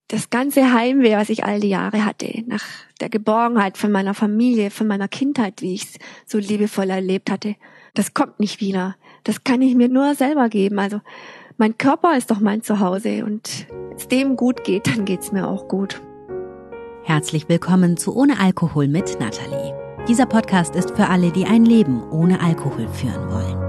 das ganze Heimweh, was ich all die Jahre hatte, nach der Geborgenheit von meiner Familie, von meiner Kindheit, wie ich es so liebevoll erlebt hatte, das kommt nicht wieder. Das kann ich mir nur selber geben. Also mein Körper ist doch mein Zuhause und wenn es dem gut geht, dann geht's mir auch gut. Herzlich willkommen zu Ohne Alkohol mit Nathalie. Dieser Podcast ist für alle, die ein Leben ohne Alkohol führen wollen.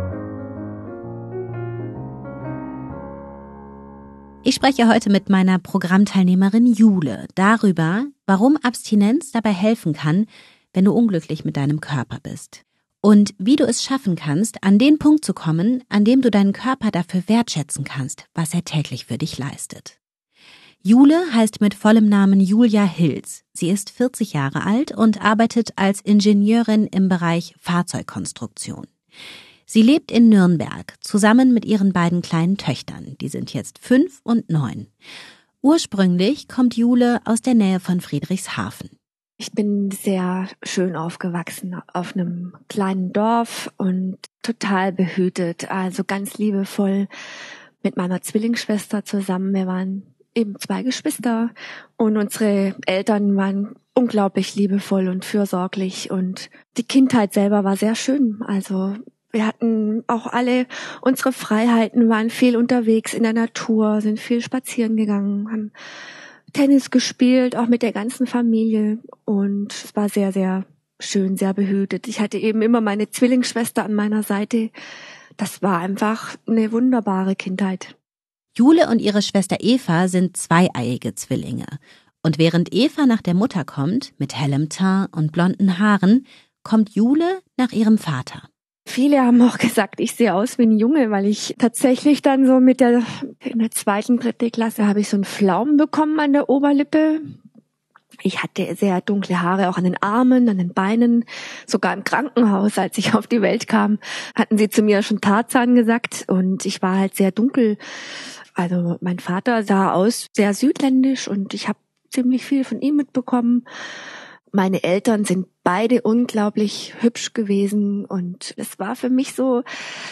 Ich spreche heute mit meiner Programmteilnehmerin Jule darüber, warum Abstinenz dabei helfen kann, wenn du unglücklich mit deinem Körper bist. Und wie du es schaffen kannst, an den Punkt zu kommen, an dem du deinen Körper dafür wertschätzen kannst, was er täglich für dich leistet. Jule heißt mit vollem Namen Julia Hilz. Sie ist 40 Jahre alt und arbeitet als Ingenieurin im Bereich Fahrzeugkonstruktion. Sie lebt in Nürnberg zusammen mit ihren beiden kleinen Töchtern. Die sind jetzt 5 und 9. Ursprünglich kommt Jule aus der Nähe von Friedrichshafen. Ich bin sehr schön aufgewachsen auf einem kleinen Dorf und total behütet, also ganz liebevoll mit meiner Zwillingsschwester zusammen. Wir waren eben 2 Geschwister und unsere Eltern waren unglaublich liebevoll und fürsorglich und die Kindheit selber war sehr schön. Also wir hatten auch alle unsere Freiheiten, waren viel unterwegs in der Natur, sind viel spazieren gegangen, haben Tennis gespielt, auch mit der ganzen Familie und es war sehr, sehr schön, sehr behütet. Ich hatte eben immer meine Zwillingsschwester an meiner Seite. Das war einfach eine wunderbare Kindheit. Jule und ihre Schwester Eva sind zweieiige Zwillinge. Und während Eva nach der Mutter kommt, mit hellem Teint und blonden Haaren, kommt Jule nach ihrem Vater. Viele haben auch gesagt, ich sehe aus wie ein Junge, weil ich tatsächlich dann so in der 2., 3. Klasse habe ich so einen Pflaumen bekommen an der Oberlippe. Ich hatte sehr dunkle Haare auch an den Armen, an den Beinen, sogar im Krankenhaus, als ich auf die Welt kam, hatten sie zu mir schon Tarzan gesagt und ich war halt sehr dunkel. Also mein Vater sah aus sehr südländisch und ich habe ziemlich viel von ihm mitbekommen. Meine Eltern sind beide unglaublich hübsch gewesen und es war für mich so,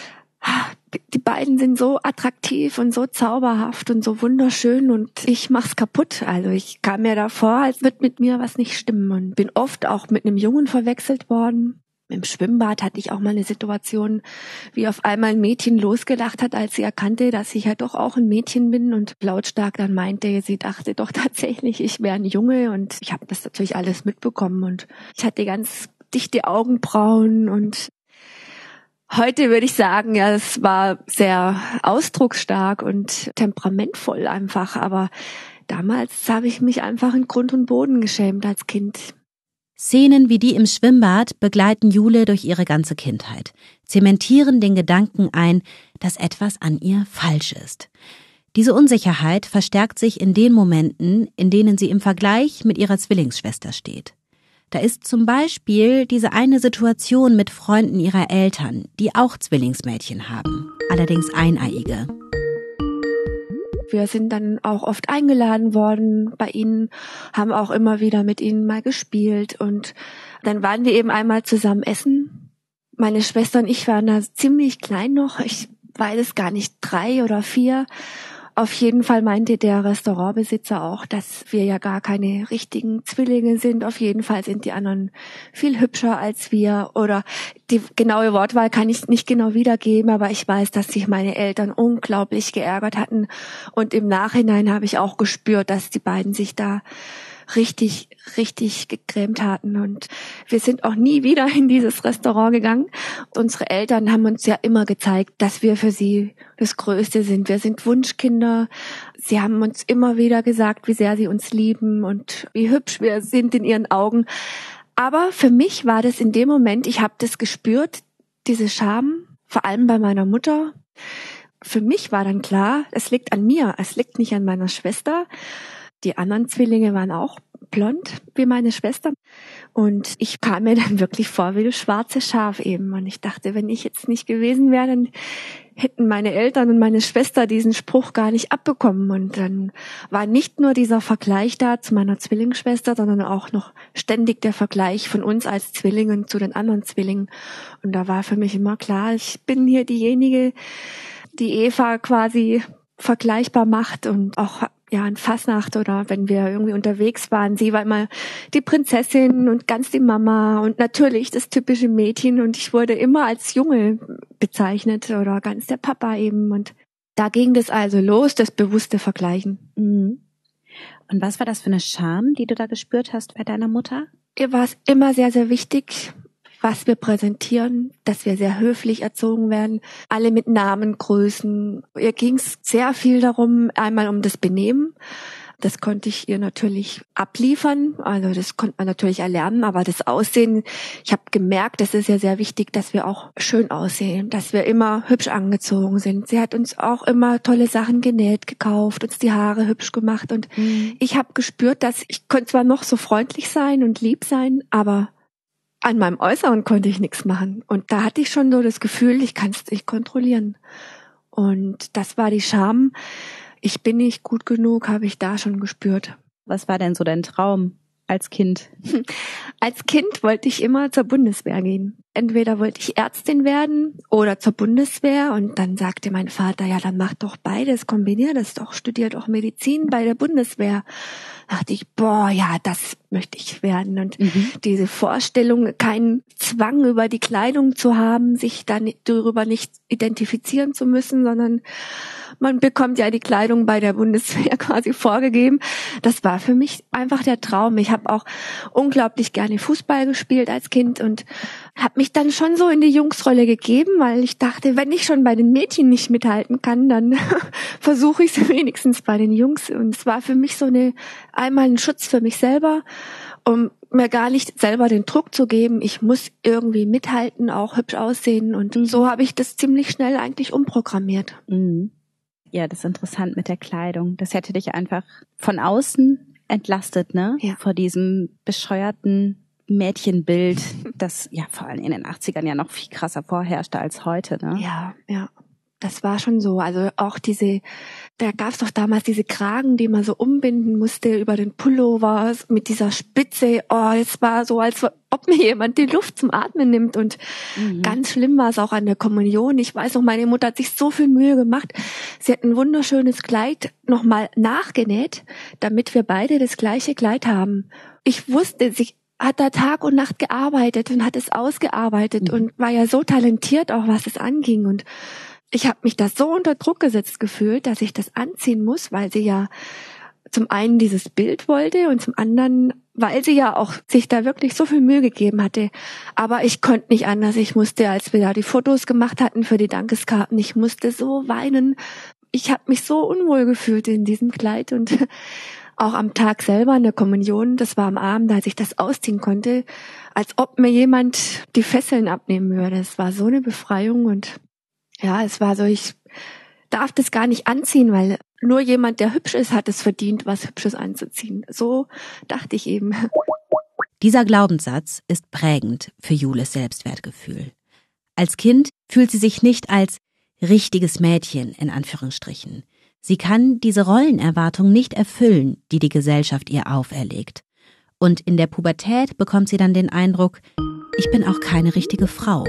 die beiden sind so attraktiv und so zauberhaft und so wunderschön und ich mach's kaputt. Also ich kam mir da vor, als würde mit mir was nicht stimmen und bin oft auch mit einem Jungen verwechselt worden. Im Schwimmbad hatte ich auch mal eine Situation, wie auf einmal ein Mädchen losgelacht hat, als sie erkannte, dass ich ja doch auch ein Mädchen bin und lautstark dann meinte, sie dachte doch tatsächlich, ich wäre ein Junge und ich habe das natürlich alles mitbekommen und ich hatte ganz dichte Augenbrauen und heute würde ich sagen, ja, es war sehr ausdrucksstark und temperamentvoll einfach, aber damals habe ich mich einfach in Grund und Boden geschämt als Kind. Szenen wie die im Schwimmbad begleiten Jule durch ihre ganze Kindheit, zementieren den Gedanken ein, dass etwas an ihr falsch ist. Diese Unsicherheit verstärkt sich in den Momenten, in denen sie im Vergleich mit ihrer Zwillingsschwester steht. Da ist zum Beispiel diese eine Situation mit Freunden ihrer Eltern, die auch Zwillingsmädchen haben, allerdings eineiige. Wir sind dann auch oft eingeladen worden bei ihnen, haben auch immer wieder mit ihnen mal gespielt und dann waren wir eben einmal zusammen essen. Meine Schwester und ich waren da ziemlich klein noch, ich weiß es gar nicht, 3 oder 4. Auf jeden Fall meinte der Restaurantbesitzer auch, dass wir ja gar keine richtigen Zwillinge sind. Auf jeden Fall sind die anderen viel hübscher als wir. Oder die genaue Wortwahl kann ich nicht genau wiedergeben, aber ich weiß, dass sich meine Eltern unglaublich geärgert hatten. Und im Nachhinein habe ich auch gespürt, dass die beiden sich da richtig gegrämt hatten und wir sind auch nie wieder in dieses Restaurant gegangen. Unsere Eltern haben uns ja immer gezeigt, dass wir für sie das Größte sind. Wir sind Wunschkinder. Sie haben uns immer wieder gesagt, wie sehr sie uns lieben und wie hübsch wir sind in ihren Augen. Aber für mich war das in dem Moment, ich habe das gespürt, diese Scham, vor allem bei meiner Mutter. Für mich war dann klar, es liegt an mir, es liegt nicht an meiner Schwester. Die anderen Zwillinge waren auch blond wie meine Schwester. Und ich kam mir dann wirklich vor wie das schwarze Schaf eben. Und ich dachte, wenn ich jetzt nicht gewesen wäre, dann hätten meine Eltern und meine Schwester diesen Spruch gar nicht abbekommen. Und dann war nicht nur dieser Vergleich da zu meiner Zwillingsschwester, sondern auch noch ständig der Vergleich von uns als Zwillingen zu den anderen Zwillingen. Und da war für mich immer klar, ich bin hier diejenige, die Eva quasi vergleichbar macht und auch in Fasnacht oder wenn wir irgendwie unterwegs waren. Sie war immer die Prinzessin und ganz die Mama und natürlich das typische Mädchen und ich wurde immer als Junge bezeichnet oder ganz der Papa eben und da ging das also los, das bewusste Vergleichen. Mhm. Und was war das für eine Scham, die du da gespürt hast bei deiner Mutter? Ihr war es immer sehr, sehr wichtig, was wir präsentieren, dass wir sehr höflich erzogen werden, alle mit Namen, Größen. Ihr ging es sehr viel darum, einmal um das Benehmen. Das konnte ich ihr natürlich abliefern, also das konnte man natürlich erlernen, aber das Aussehen, ich habe gemerkt, das ist ja sehr wichtig, dass wir auch schön aussehen, dass wir immer hübsch angezogen sind. Sie hat uns auch immer tolle Sachen genäht, gekauft, uns die Haare hübsch gemacht und ich habe gespürt, dass ich konnte zwar noch so freundlich sein und lieb sein, aber an meinem Äußeren konnte ich nichts machen. Und da hatte ich schon so das Gefühl, ich kann es nicht kontrollieren. Und das war die Scham. Ich bin nicht gut genug, habe ich da schon gespürt. Was war denn so dein Traum als Kind? Als Kind wollte ich immer zur Bundeswehr gehen. Entweder wollte ich Ärztin werden oder zur Bundeswehr. Und dann sagte mein Vater, ja, dann mach doch beides, kombinier das doch, studier doch Medizin bei der Bundeswehr. Da dachte ich, das möchte ich werden. Und diese Vorstellung, keinen Zwang über die Kleidung zu haben, sich dann darüber nicht identifizieren zu müssen, sondern man bekommt ja die Kleidung bei der Bundeswehr quasi vorgegeben. Das war für mich einfach der Traum. Ich habe auch unglaublich gerne Fußball gespielt als Kind und habe mich dann schon so in die Jungsrolle gegeben, weil ich dachte, wenn ich schon bei den Mädchen nicht mithalten kann, dann versuche ich es wenigstens bei den Jungs. Und es war für mich so einmal ein Schutz für mich selber, um mir gar nicht selber den Druck zu geben, ich muss irgendwie mithalten, auch hübsch aussehen. Und so habe ich das ziemlich schnell eigentlich umprogrammiert. Mhm. Ja, das ist interessant mit der Kleidung. Das hätte dich einfach von außen entlastet, ne? Ja. Vor diesem bescheuerten Mädchenbild, das ja vor allem in den 80ern ja noch viel krasser vorherrschte als heute, ne? Ja. Das war schon so. Also auch da gab es doch damals diese Kragen, die man so umbinden musste über den Pullover mit dieser Spitze. Oh, es war so, als ob mir jemand die Luft zum Atmen nimmt. Und ganz schlimm war es auch an der Kommunion. Ich weiß noch, meine Mutter hat sich so viel Mühe gemacht. Sie hat ein wunderschönes Kleid nochmal nachgenäht, damit wir beide das gleiche Kleid haben. Ich wusste, sie hat da Tag und Nacht gearbeitet und hat es ausgearbeitet und war ja so talentiert, auch was es anging. Und ich habe mich da so unter Druck gesetzt gefühlt, dass ich das anziehen muss, weil sie ja zum einen dieses Bild wollte und zum anderen, weil sie ja auch sich da wirklich so viel Mühe gegeben hatte. Aber ich konnte nicht anders. Ich musste, als wir da die Fotos gemacht hatten für die Dankeskarten, ich musste so weinen. Ich habe mich so unwohl gefühlt in diesem Kleid und auch am Tag selber in der Kommunion, das war am Abend, als ich das ausziehen konnte, als ob mir jemand die Fesseln abnehmen würde. Es war so eine Befreiung und ja, es war so, ich darf das gar nicht anziehen, weil nur jemand, der hübsch ist, hat es verdient, was Hübsches anzuziehen. So dachte ich eben. Dieser Glaubenssatz ist prägend für Jules Selbstwertgefühl. Als Kind fühlt sie sich nicht als richtiges Mädchen, in Anführungsstrichen. Sie kann diese Rollenerwartung nicht erfüllen, die die Gesellschaft ihr auferlegt. Und in der Pubertät bekommt sie dann den Eindruck, ich bin auch keine richtige Frau.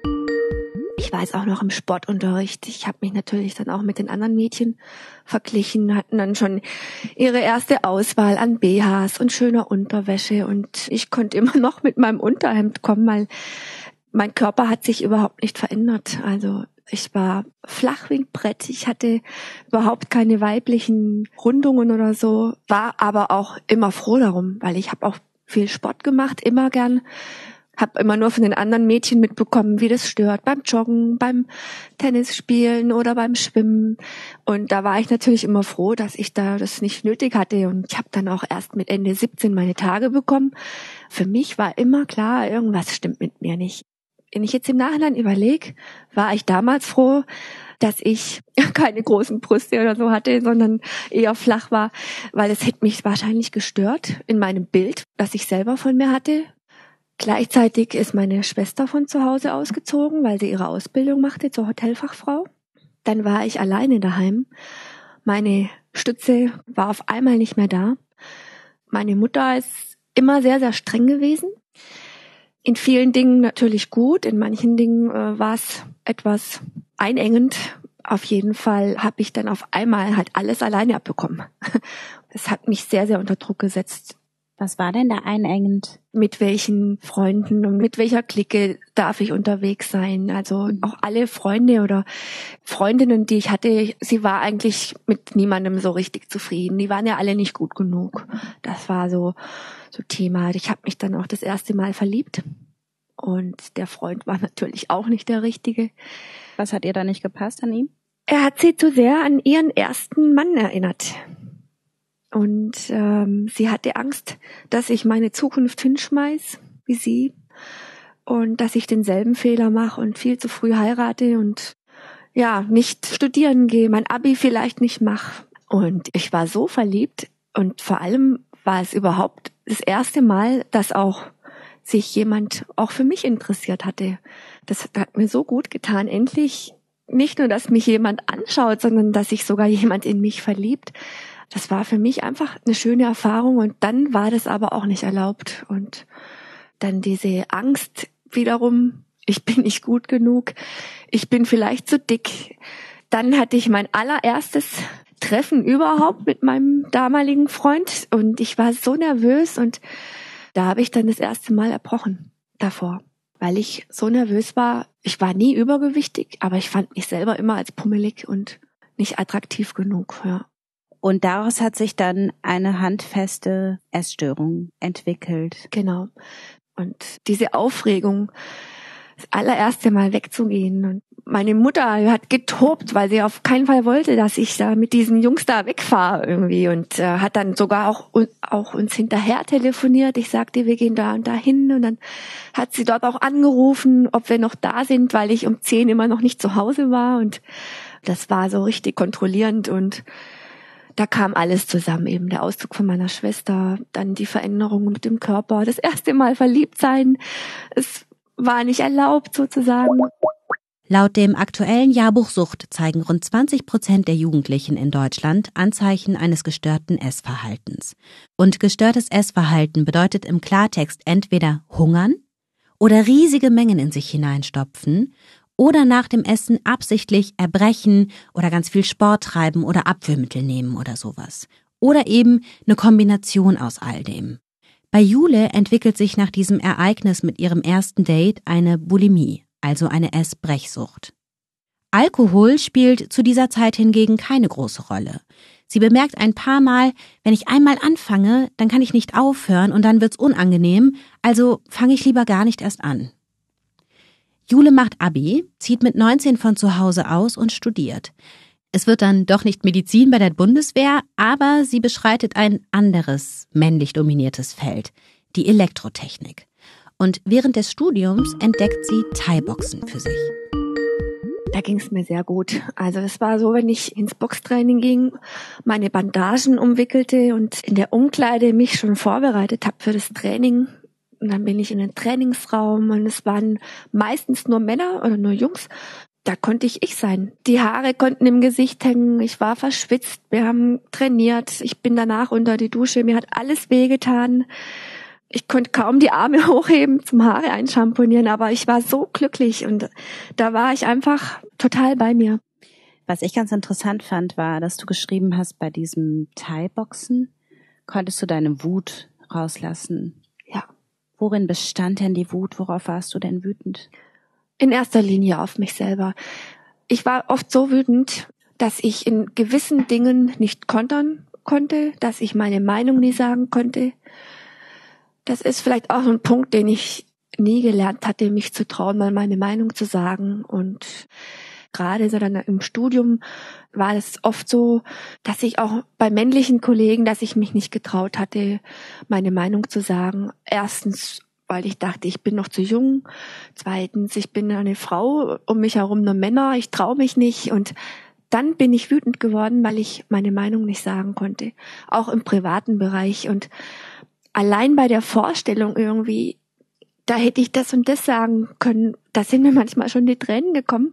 Ich weiß auch noch im Sportunterricht, ich habe mich natürlich dann auch mit den anderen Mädchen verglichen, hatten dann schon ihre erste Auswahl an BHs und schöner Unterwäsche und ich konnte immer noch mit meinem Unterhemd kommen, weil mein Körper hat sich überhaupt nicht verändert. Also ich war flach wie ein Brett, ich hatte überhaupt keine weiblichen Rundungen oder so, war aber auch immer froh darum, weil ich habe auch viel Sport gemacht, immer gern. Habe immer nur von den anderen Mädchen mitbekommen, wie das stört beim Joggen, beim Tennisspielen oder beim Schwimmen. Und da war ich natürlich immer froh, dass ich da das nicht nötig hatte. Und ich habe dann auch erst mit Ende 17 meine Tage bekommen. Für mich war immer klar, irgendwas stimmt mit mir nicht. Wenn ich jetzt im Nachhinein überlege, war ich damals froh, dass ich keine großen Brüste oder so hatte, sondern eher flach war, weil es hätte mich wahrscheinlich gestört in meinem Bild, das ich selber von mir hatte. Gleichzeitig ist meine Schwester von zu Hause ausgezogen, weil sie ihre Ausbildung machte zur Hotelfachfrau. Dann war ich alleine daheim. Meine Stütze war auf einmal nicht mehr da. Meine Mutter ist immer sehr, sehr streng gewesen. In vielen Dingen natürlich gut, in manchen Dingen war es etwas einengend. auf jeden Fall habe ich dann auf einmal halt alles alleine abbekommen. Das hat mich sehr, sehr unter Druck gesetzt. Was war denn da einengend? Mit welchen Freunden und mit welcher Clique darf ich unterwegs sein? Also auch alle Freunde oder Freundinnen, die ich hatte, sie war eigentlich mit niemandem so richtig zufrieden. Die waren ja alle nicht gut genug. Das war so Thema. Ich habe mich dann auch das erste Mal verliebt. Und der Freund war natürlich auch nicht der Richtige. Was hat ihr da nicht gepasst an ihm? Er hat sie zu sehr an ihren ersten Mann erinnert. Und sie hatte Angst, dass ich meine Zukunft hinschmeiß, wie sie. Und dass ich denselben Fehler mache und viel zu früh heirate und ja, nicht studieren gehe, mein Abi vielleicht nicht mache. Und ich war so verliebt. Und vor allem war es überhaupt das erste Mal, dass auch sich jemand auch für mich interessiert hatte. Das hat mir so gut getan. Endlich nicht nur, dass mich jemand anschaut, sondern dass sich sogar jemand in mich verliebt. Das war für mich einfach eine schöne Erfahrung und dann war das aber auch nicht erlaubt. Und dann diese Angst wiederum, ich bin nicht gut genug, ich bin vielleicht zu dick. Dann hatte ich mein allererstes Treffen überhaupt mit meinem damaligen Freund und ich war so nervös und da habe ich dann das erste Mal erbrochen davor, weil ich so nervös war. Ich war nie übergewichtig, aber ich fand mich selber immer als pummelig und nicht attraktiv genug. Ja. Und daraus hat sich dann eine handfeste Essstörung entwickelt. Genau. Und diese Aufregung, das allererste Mal wegzugehen. Und meine Mutter hat getobt, weil sie auf keinen Fall wollte, dass ich da mit diesen Jungs da wegfahre irgendwie. Und hat dann sogar auch uns hinterher telefoniert. Ich sagte, wir gehen da und da hin. Und dann hat sie dort auch angerufen, ob wir noch da sind, weil ich um 10 immer noch nicht zu Hause war. Und das war so richtig kontrollierend. Und da kam alles zusammen, eben der Auszug von meiner Schwester, dann die Veränderungen mit dem Körper, das erste Mal verliebt sein. Es war nicht erlaubt sozusagen. Laut dem aktuellen Jahrbuch Sucht zeigen rund 20% der Jugendlichen in Deutschland Anzeichen eines gestörten Essverhaltens. Und gestörtes Essverhalten bedeutet im Klartext entweder hungern oder riesige Mengen in sich hineinstopfen oder nach dem Essen absichtlich erbrechen oder ganz viel Sport treiben oder Abführmittel nehmen oder sowas. Oder eben eine Kombination aus all dem. Bei Jule entwickelt sich nach diesem Ereignis mit ihrem ersten Date eine Bulimie, also eine Essbrechsucht. Alkohol spielt zu dieser Zeit hingegen keine große Rolle. Sie bemerkt ein paar Mal, wenn ich einmal anfange, dann kann ich nicht aufhören und dann wird's unangenehm, also fange ich lieber gar nicht erst an. Jule macht Abi, zieht mit 19 von zu Hause aus und studiert. Es wird dann doch nicht Medizin bei der Bundeswehr, aber sie beschreitet ein anderes, männlich dominiertes Feld, die Elektrotechnik. Und während des Studiums entdeckt sie Thai-Boxen für sich. Da ging es mir sehr gut. Also es war so, wenn ich ins Boxtraining ging, meine Bandagen umwickelte und in der Umkleide mich schon vorbereitet habe für das Training. Und dann bin ich in den Trainingsraum und es waren meistens nur Männer oder nur Jungs. Da konnte ich sein. Die Haare konnten im Gesicht hängen. Ich war verschwitzt. Wir haben trainiert. Ich bin danach unter die Dusche. Mir hat alles wehgetan. Ich konnte kaum die Arme hochheben zum Haare einschamponieren, aber ich war so glücklich und da war ich einfach total bei mir. Was ich ganz interessant fand, war, dass du geschrieben hast, bei diesem Thai-Boxen konntest du deine Wut rauslassen. Ja. Worin bestand denn die Wut? Worauf warst du denn wütend? In erster Linie auf mich selber. Ich war oft so wütend, dass ich in gewissen Dingen nicht kontern konnte, dass ich meine Meinung nie sagen konnte. Das ist vielleicht auch ein Punkt, den ich nie gelernt hatte, mich zu trauen, mal meine Meinung zu sagen. Und gerade so dann im Studium war es oft so, dass ich auch bei männlichen Kollegen, dass ich mich nicht getraut hatte, meine Meinung zu sagen. Erstens, weil ich dachte, ich bin noch zu jung. Zweitens, ich bin eine Frau, um mich herum nur Männer, ich traue mich nicht. Und dann bin ich wütend geworden, weil ich meine Meinung nicht sagen konnte. Auch im privaten Bereich. Und allein bei der Vorstellung irgendwie, da hätte ich das und das sagen können, da sind mir manchmal schon die Tränen gekommen.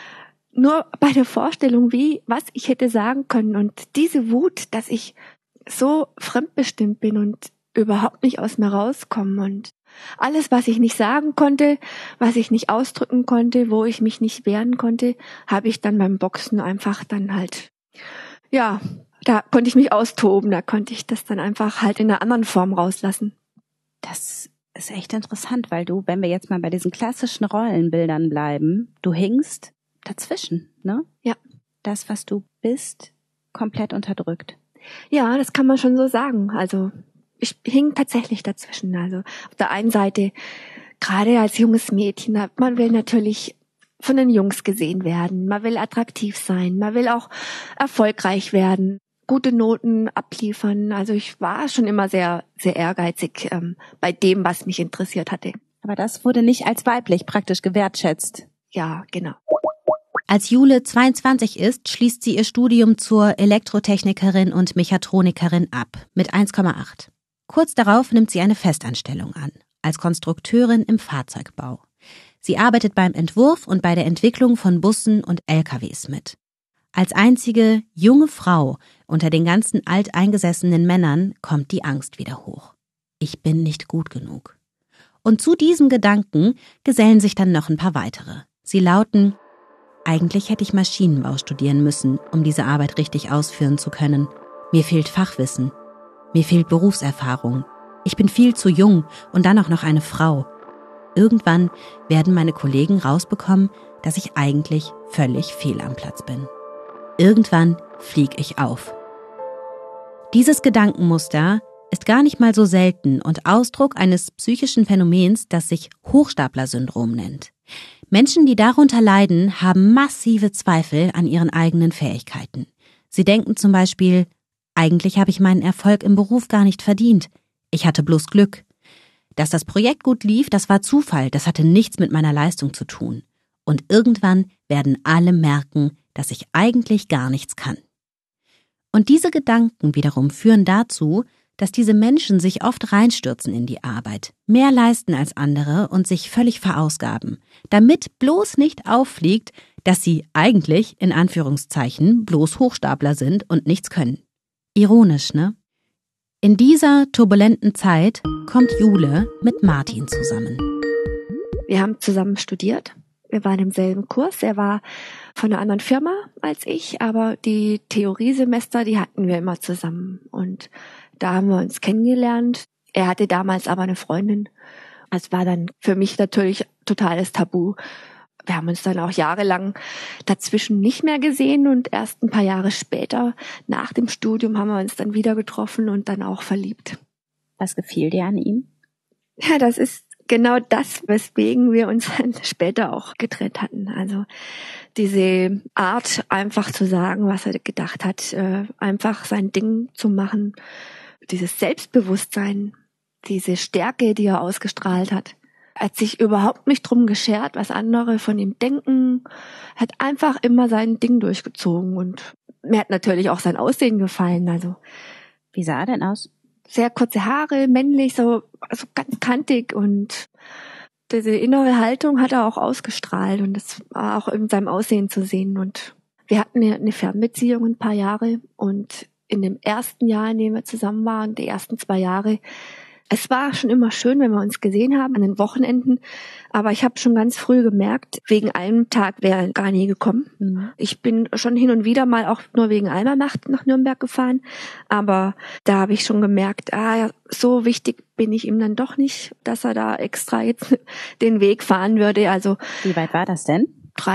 Nur bei der Vorstellung, was ich hätte sagen können. Und diese Wut, dass ich so fremdbestimmt bin und überhaupt nicht aus mir rauskommen. Und alles, was ich nicht sagen konnte, was ich nicht ausdrücken konnte, wo ich mich nicht wehren konnte, habe ich dann beim Boxen einfach dann halt, ja, da konnte ich mich austoben, da konnte ich das dann einfach halt in einer anderen Form rauslassen. Das ist echt interessant, weil du, wenn wir jetzt mal bei diesen klassischen Rollenbildern bleiben, du hingst dazwischen, ne? Ja. Das, was du bist, komplett unterdrückt. Ja, das kann man schon so sagen. Also ich hing tatsächlich dazwischen. Also auf der einen Seite, gerade als junges Mädchen, man will natürlich von den Jungs gesehen werden, man will attraktiv sein, man will auch erfolgreich werden, gute Noten abliefern. Also ich war schon immer sehr, sehr ehrgeizig bei dem, was mich interessiert hatte. Aber das wurde nicht als weiblich praktisch gewertschätzt. Ja, genau. Als Jule 22 ist, schließt sie ihr Studium zur Elektrotechnikerin und Mechatronikerin ab mit 1,8. Kurz darauf nimmt sie eine Festanstellung an, als Konstrukteurin im Fahrzeugbau. Sie arbeitet beim Entwurf und bei der Entwicklung von Bussen und LKWs mit. Als einzige junge Frau unter den ganzen alteingesessenen Männern kommt die Angst wieder hoch. Ich bin nicht gut genug. Und zu diesem Gedanken gesellen sich dann noch ein paar weitere. Sie lauten: Eigentlich hätte ich Maschinenbau studieren müssen, um diese Arbeit richtig ausführen zu können. Mir fehlt Fachwissen. Mir fehlt Berufserfahrung. Ich bin viel zu jung und dann auch noch eine Frau. Irgendwann werden meine Kollegen rausbekommen, dass ich eigentlich völlig fehl am Platz bin. Irgendwann flieg ich auf. Dieses Gedankenmuster ist gar nicht mal so selten und Ausdruck eines psychischen Phänomens, das sich Hochstapler-Syndrom nennt. Menschen, die darunter leiden, haben massive Zweifel an ihren eigenen Fähigkeiten. Sie denken zum Beispiel: Eigentlich habe ich meinen Erfolg im Beruf gar nicht verdient. Ich hatte bloß Glück. Dass das Projekt gut lief, das war Zufall, das hatte nichts mit meiner Leistung zu tun. Und irgendwann werden alle merken, dass ich eigentlich gar nichts kann. Und diese Gedanken wiederum führen dazu, dass diese Menschen sich oft reinstürzen in die Arbeit, mehr leisten als andere und sich völlig verausgaben, damit bloß nicht auffliegt, dass sie eigentlich, in Anführungszeichen, bloß Hochstapler sind und nichts können. Ironisch, ne? In dieser turbulenten Zeit kommt Jule mit Martin zusammen. Wir haben zusammen studiert. Wir waren im selben Kurs. Er war von einer anderen Firma als ich, aber die Theoriesemester, die hatten wir immer zusammen. Und da haben wir uns kennengelernt. Er hatte damals aber eine Freundin. Es war dann für mich natürlich totales Tabu. Wir haben uns dann auch jahrelang dazwischen nicht mehr gesehen und erst ein paar Jahre später, nach dem Studium, haben wir uns dann wieder getroffen und dann auch verliebt. Was gefiel dir an ihm? Ja, das ist genau das, weswegen wir uns dann später auch getrennt hatten. Also diese Art, einfach zu sagen, was er gedacht hat, einfach sein Ding zu machen, dieses Selbstbewusstsein, diese Stärke, die er ausgestrahlt hat. Er hat sich überhaupt nicht drum geschert, was andere von ihm denken, hat einfach immer sein Ding durchgezogen und mir hat natürlich auch sein Aussehen gefallen. Also wie sah er denn aus? Sehr kurze Haare, männlich, so also ganz kantig und diese innere Haltung hat er auch ausgestrahlt und das war auch in seinem Aussehen zu sehen. Und wir hatten eine Fernbeziehung ein paar Jahre und in dem ersten Jahr, in dem wir zusammen waren, die ersten 2 Jahre, es war schon immer schön, wenn wir uns gesehen haben an den Wochenenden, aber ich habe schon ganz früh gemerkt, wegen einem Tag wäre er gar nie gekommen. Mhm. Ich bin schon hin und wieder mal auch nur wegen einer Nacht nach Nürnberg gefahren, aber da habe ich schon gemerkt, ja, so wichtig bin ich ihm dann doch nicht, dass er da extra jetzt den Weg fahren würde. Also wie weit war das denn?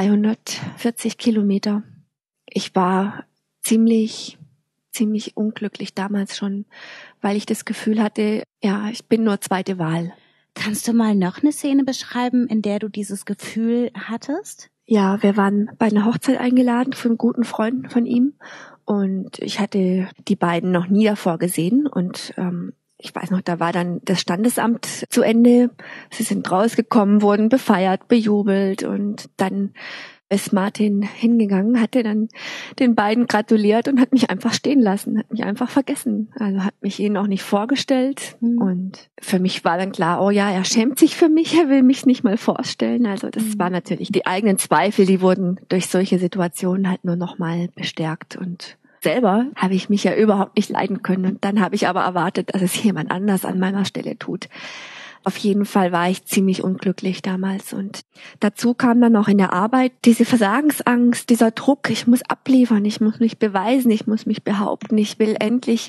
340 Kilometer. Ich war ziemlich unglücklich damals schon, weil ich das Gefühl hatte, ja, ich bin nur zweite Wahl. Kannst du mal noch eine Szene beschreiben, in der du dieses Gefühl hattest? Ja, wir waren bei einer Hochzeit eingeladen von guten Freunden von ihm und ich hatte die beiden noch nie davor gesehen und ich weiß noch, da war dann das Standesamt zu Ende. Sie sind rausgekommen, wurden befeiert, bejubelt und dann ist Martin hingegangen, hatte dann den beiden gratuliert und hat mich einfach stehen lassen, hat mich einfach vergessen. Also hat mich ihnen auch nicht vorgestellt. Und für mich war dann klar, oh ja, er schämt sich für mich, er will mich nicht mal vorstellen. Also das war natürlich die eigenen Zweifel, die wurden durch solche Situationen halt nur noch mal bestärkt. Und selber habe ich mich ja überhaupt nicht leiden können. Und dann habe ich aber erwartet, dass es jemand anders an meiner Stelle tut. Auf jeden Fall war ich ziemlich unglücklich damals. Und dazu kam dann auch in der Arbeit diese Versagensangst, dieser Druck, ich muss abliefern, ich muss mich beweisen, ich muss mich behaupten, ich will endlich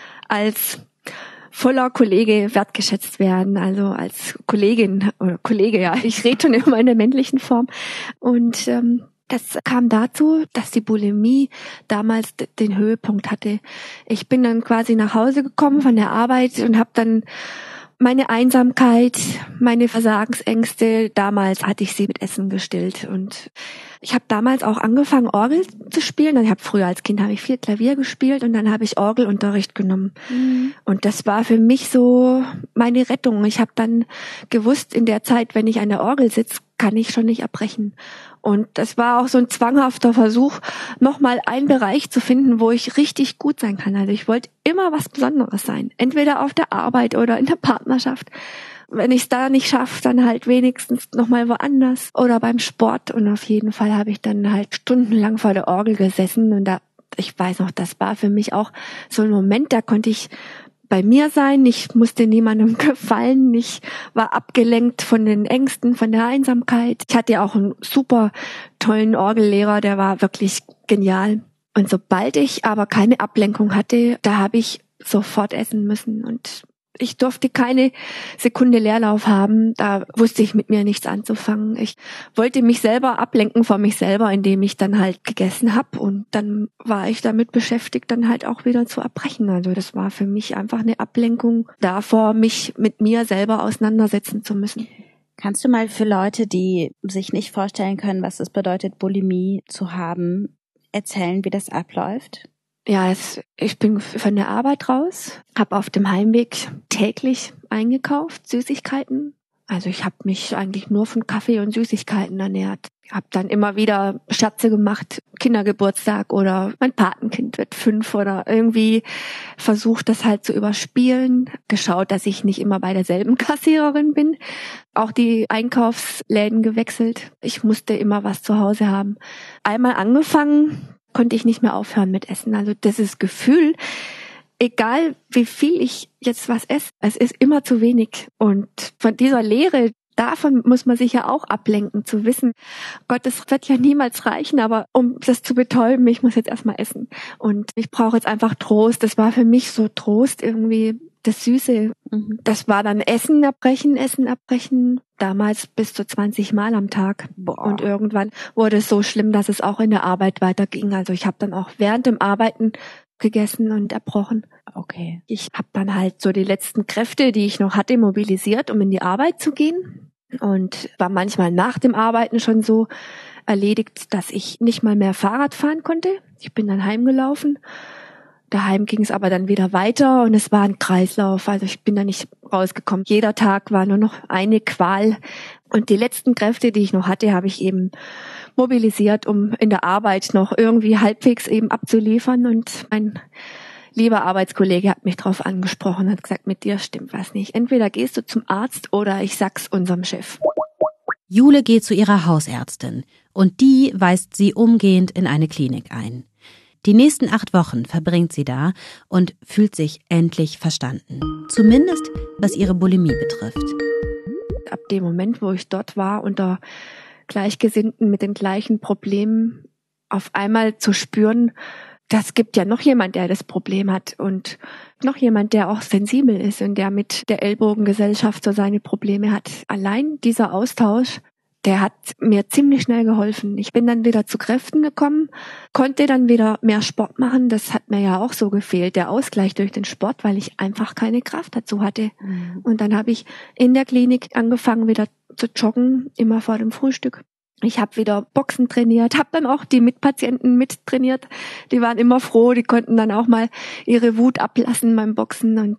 als voller Kollege wertgeschätzt werden, also als Kollegin oder Kollege, ja. Ich rede schon immer in der männlichen Form. Und das kam dazu, dass die Bulimie damals den Höhepunkt hatte. Ich bin dann quasi nach Hause gekommen von der Arbeit und habe dann meine Einsamkeit, meine Versagensängste, damals hatte ich sie mit Essen gestillt. Und ich habe damals auch angefangen, Orgel zu spielen. Ich habe früher als Kind viel Klavier gespielt und dann habe ich Orgelunterricht genommen. Und das war für mich so meine Rettung. Ich habe dann gewusst, in der Zeit, wenn ich an der Orgel sitze, kann ich schon nicht abbrechen. Und das war auch so ein zwanghafter Versuch, nochmal einen Bereich zu finden, wo ich richtig gut sein kann. Also ich wollte immer was Besonderes sein. Entweder auf der Arbeit oder in der Partnerschaft. Wenn ich es da nicht schaffe, dann halt wenigstens nochmal woanders oder beim Sport. Und auf jeden Fall habe ich dann halt stundenlang vor der Orgel gesessen. Und ich weiß noch, das war für mich auch so ein Moment, da konnte ich bei mir sein, ich musste niemandem gefallen, ich war abgelenkt von den Ängsten, von der Einsamkeit. Ich hatte ja auch einen super tollen Orgellehrer, der war wirklich genial. Und sobald ich aber keine Ablenkung hatte, da habe ich sofort essen müssen und ich durfte keine Sekunde Leerlauf haben, da wusste ich mit mir nichts anzufangen. Ich wollte mich selber ablenken von mich selber, indem ich dann halt gegessen habe und dann war ich damit beschäftigt, dann halt auch wieder zu erbrechen. Also das war für mich einfach eine Ablenkung davor, mich mit mir selber auseinandersetzen zu müssen. Kannst du mal für Leute, die sich nicht vorstellen können, was es bedeutet, Bulimie zu haben, erzählen, wie das abläuft? Ja, ich bin von der Arbeit raus, habe auf dem Heimweg täglich eingekauft, Süßigkeiten. Also ich habe mich eigentlich nur von Kaffee und Süßigkeiten ernährt. Habe dann immer wieder Scherze gemacht, Kindergeburtstag oder mein Patenkind wird 5 oder irgendwie versucht, das halt zu überspielen. Geschaut, dass ich nicht immer bei derselben Kassiererin bin. Auch die Einkaufsläden gewechselt. Ich musste immer was zu Hause haben. Einmal angefangen, konnte ich nicht mehr aufhören mit Essen. Also das Gefühl, egal wie viel ich jetzt was esse, es ist immer zu wenig. Und von dieser Leere, davon muss man sich ja auch ablenken, zu wissen, Gott, das wird ja niemals reichen, aber um das zu betäuben, ich muss jetzt erstmal essen. Und ich brauche jetzt einfach Trost. Das war für mich so Trost irgendwie. Das Süße, das war dann Essen abbrechen, damals bis zu 20 Mal am Tag. Boah. Und irgendwann wurde es so schlimm, dass es auch in der Arbeit weiterging. Also ich habe dann auch während dem Arbeiten gegessen und erbrochen. Okay. Ich habe dann halt so die letzten Kräfte, die ich noch hatte, mobilisiert, um in die Arbeit zu gehen. Und war manchmal nach dem Arbeiten schon so erledigt, dass ich nicht mal mehr Fahrrad fahren konnte. Ich bin dann heimgelaufen. Daheim ging es aber dann wieder weiter und es war ein Kreislauf. Also ich bin da nicht rausgekommen. Jeder Tag war nur noch eine Qual. Und die letzten Kräfte, die ich noch hatte, habe ich eben mobilisiert, um in der Arbeit noch irgendwie halbwegs eben abzuliefern. Und mein lieber Arbeitskollege hat mich darauf angesprochen und hat gesagt, mit dir stimmt was nicht. Entweder gehst du zum Arzt oder ich sag's unserem Chef. Jule geht zu ihrer Hausärztin und die weist sie umgehend in eine Klinik ein. Die nächsten 8 Wochen verbringt sie da und fühlt sich endlich verstanden. Zumindest, was ihre Bulimie betrifft. Ab dem Moment, wo ich dort war, unter Gleichgesinnten mit den gleichen Problemen, auf einmal zu spüren, das gibt ja noch jemand, der das Problem hat und noch jemand, der auch sensibel ist und der mit der Ellbogengesellschaft so seine Probleme hat. Allein dieser Austausch, der hat mir ziemlich schnell geholfen. Ich bin dann wieder zu Kräften gekommen, konnte dann wieder mehr Sport machen. Das hat mir ja auch so gefehlt, der Ausgleich durch den Sport, weil ich einfach keine Kraft dazu hatte. Und dann habe ich in der Klinik angefangen, wieder zu joggen, immer vor dem Frühstück. Ich habe wieder Boxen trainiert, habe dann auch die Mitpatienten mittrainiert. Die waren immer froh, die konnten dann auch mal ihre Wut ablassen beim Boxen und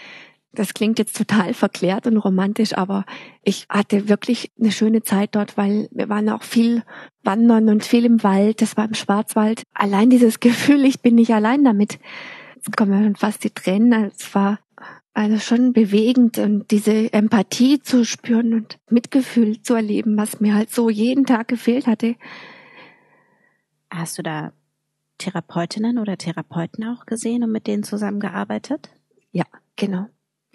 das klingt jetzt total verklärt und romantisch, aber ich hatte wirklich eine schöne Zeit dort, weil wir waren auch viel wandern und viel im Wald. Das war im Schwarzwald. Allein dieses Gefühl, ich bin nicht allein damit. Jetzt kommen mir schon fast die Tränen. Es war also schon bewegend und diese Empathie zu spüren und Mitgefühl zu erleben, was mir halt so jeden Tag gefehlt hatte. Hast du da Therapeutinnen oder Therapeuten auch gesehen und mit denen zusammengearbeitet? Ja, genau.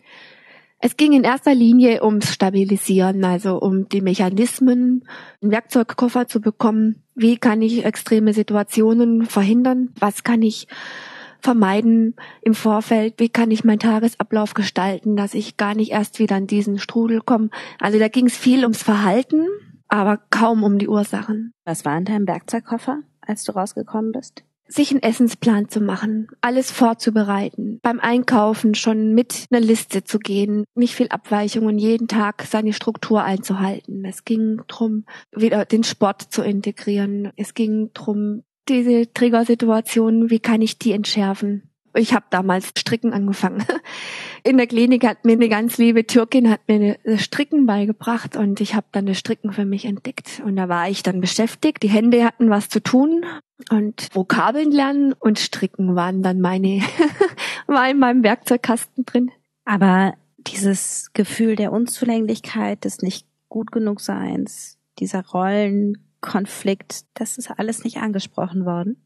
Es ging in erster Linie ums Stabilisieren, also um die Mechanismen, einen Werkzeugkoffer zu bekommen. Wie kann ich extreme Situationen verhindern? Was kann ich vermeiden im Vorfeld? Wie kann ich meinen Tagesablauf gestalten, dass ich gar nicht erst wieder in diesen Strudel komme? Also da ging es viel ums Verhalten, aber kaum um die Ursachen. Was war in deinem Werkzeugkoffer, als du rausgekommen bist? Sich einen Essensplan zu machen, alles vorzubereiten, beim Einkaufen schon mit einer Liste zu gehen, nicht viel Abweichungen, jeden Tag seine Struktur einzuhalten. Es ging darum, wieder den Sport zu integrieren. Es ging darum, diese Triggersituationen, wie kann ich die entschärfen? Ich habe damals Stricken angefangen. In der Klinik hat mir eine ganz liebe Türkin hat mir das Stricken beigebracht und ich habe dann das Stricken für mich entdeckt. Und da war ich dann beschäftigt. Die Hände hatten was zu tun und Vokabeln lernen und Stricken waren dann war in meinem Werkzeugkasten drin. Aber dieses Gefühl der Unzulänglichkeit, des nicht gut genug Seins, dieser Rollenkonflikt, das ist alles nicht angesprochen worden?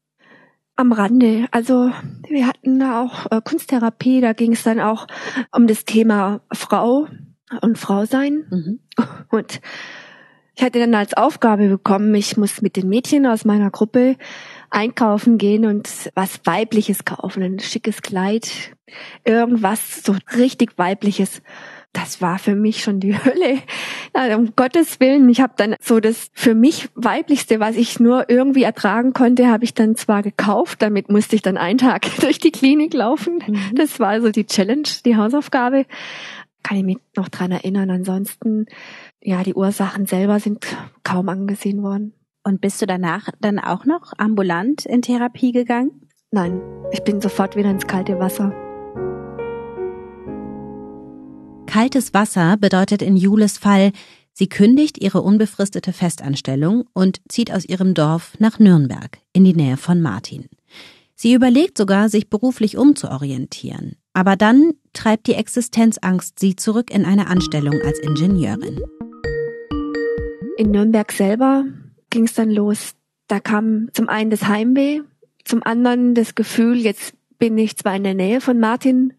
Am Rande. Also wir hatten da auch Kunsttherapie, da ging es dann auch um das Thema Frau und Frausein. Mhm. Und ich hatte dann als Aufgabe bekommen, ich muss mit den Mädchen aus meiner Gruppe einkaufen gehen und was Weibliches kaufen, ein schickes Kleid, irgendwas so richtig Weibliches. Das war für mich schon die Hölle. Na, um Gottes Willen, ich habe dann so das für mich Weiblichste, was ich nur irgendwie ertragen konnte, habe ich dann zwar gekauft, damit musste ich dann einen Tag durch die Klinik laufen. Mhm. Das war also die Challenge, die Hausaufgabe. Kann ich mich noch dran erinnern. Ansonsten, ja, die Ursachen selber sind kaum angesehen worden. Und bist du danach dann auch noch ambulant in Therapie gegangen? Nein, ich bin sofort wieder ins kalte Wasser. Kaltes Wasser bedeutet in Jules Fall, sie kündigt ihre unbefristete Festanstellung und zieht aus ihrem Dorf nach Nürnberg, in die Nähe von Martin. Sie überlegt sogar, sich beruflich umzuorientieren. Aber dann treibt die Existenzangst sie zurück in eine Anstellung als Ingenieurin. In Nürnberg selber ging es dann los. Da kam zum einen das Heimweh, zum anderen das Gefühl, jetzt bin ich zwar in der Nähe von Martin,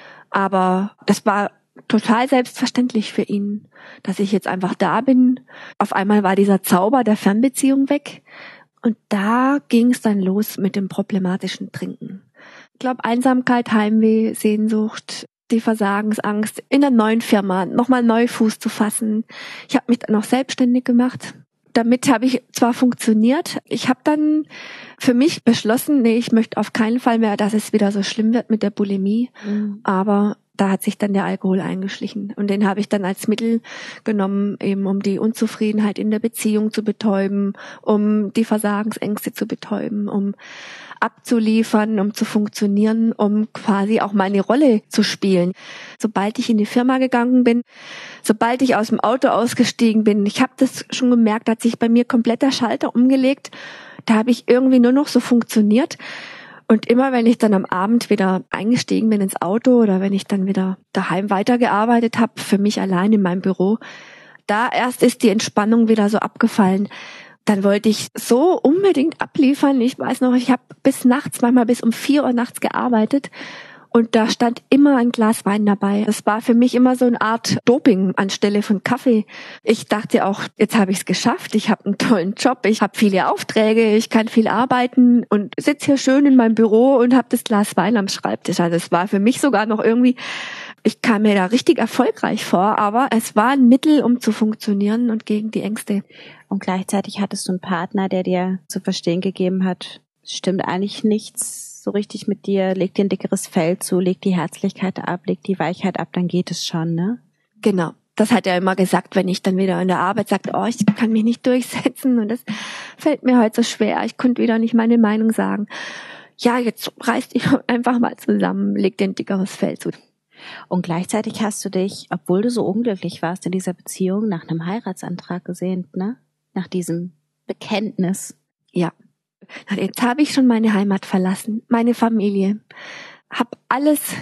aber das war total selbstverständlich für ihn, dass ich jetzt einfach da bin. Auf einmal war dieser Zauber der Fernbeziehung weg und da ging es dann los mit dem problematischen Trinken. Ich glaube, Einsamkeit, Heimweh, Sehnsucht, die Versagensangst, in der neuen Firma nochmal neu Fuß zu fassen. Ich habe mich dann auch selbstständig gemacht. Damit habe ich zwar funktioniert, ich habe dann für mich beschlossen, nee, ich möchte auf keinen Fall mehr, dass es wieder so schlimm wird mit der Bulimie, aber da hat sich dann der Alkohol eingeschlichen und den habe ich dann als Mittel genommen, eben um die Unzufriedenheit in der Beziehung zu betäuben, um die Versagensängste zu betäuben, um abzuliefern, um zu funktionieren, um quasi auch meine Rolle zu spielen. Sobald ich in die Firma gegangen bin, sobald ich aus dem Auto ausgestiegen bin, ich habe das schon gemerkt, hat sich bei mir komplett der Schalter umgelegt. Da habe ich irgendwie nur noch so funktioniert. Und immer wenn ich dann am Abend wieder eingestiegen bin ins Auto oder wenn ich dann wieder daheim weitergearbeitet habe, für mich allein in meinem Büro, da erst ist die Entspannung wieder so abgefallen. Dann wollte ich so unbedingt abliefern. Ich weiß noch, ich habe bis nachts, manchmal bis um 4 Uhr nachts gearbeitet. Und da stand immer ein Glas Wein dabei. Das war für mich immer so eine Art Doping anstelle von Kaffee. Ich dachte auch, jetzt habe ich es geschafft. Ich habe einen tollen Job, ich habe viele Aufträge, ich kann viel arbeiten und sitze hier schön in meinem Büro und habe das Glas Wein am Schreibtisch. Also es war für mich sogar noch irgendwie, ich kam mir da richtig erfolgreich vor, aber es war ein Mittel, um zu funktionieren und gegen die Ängste. Und gleichzeitig hattest du einen Partner, der dir zu verstehen gegeben hat, stimmt eigentlich nichts so richtig mit dir, leg dir ein dickeres Fell zu, leg die Herzlichkeit ab, leg die Weichheit ab, dann geht es schon, ne? Genau. Das hat er immer gesagt, wenn ich dann wieder in der Arbeit sagte, oh, ich kann mich nicht durchsetzen und das fällt mir heute so schwer, ich konnte wieder nicht meine Meinung sagen. Ja, jetzt reiß dich einfach mal zusammen, leg dir ein dickeres Fell zu. Und gleichzeitig hast du dich, obwohl du so unglücklich warst in dieser Beziehung, nach einem Heiratsantrag gesehnt, ne? Nach diesem Bekenntnis. Ja. Jetzt habe ich schon meine Heimat verlassen, meine Familie, habe alles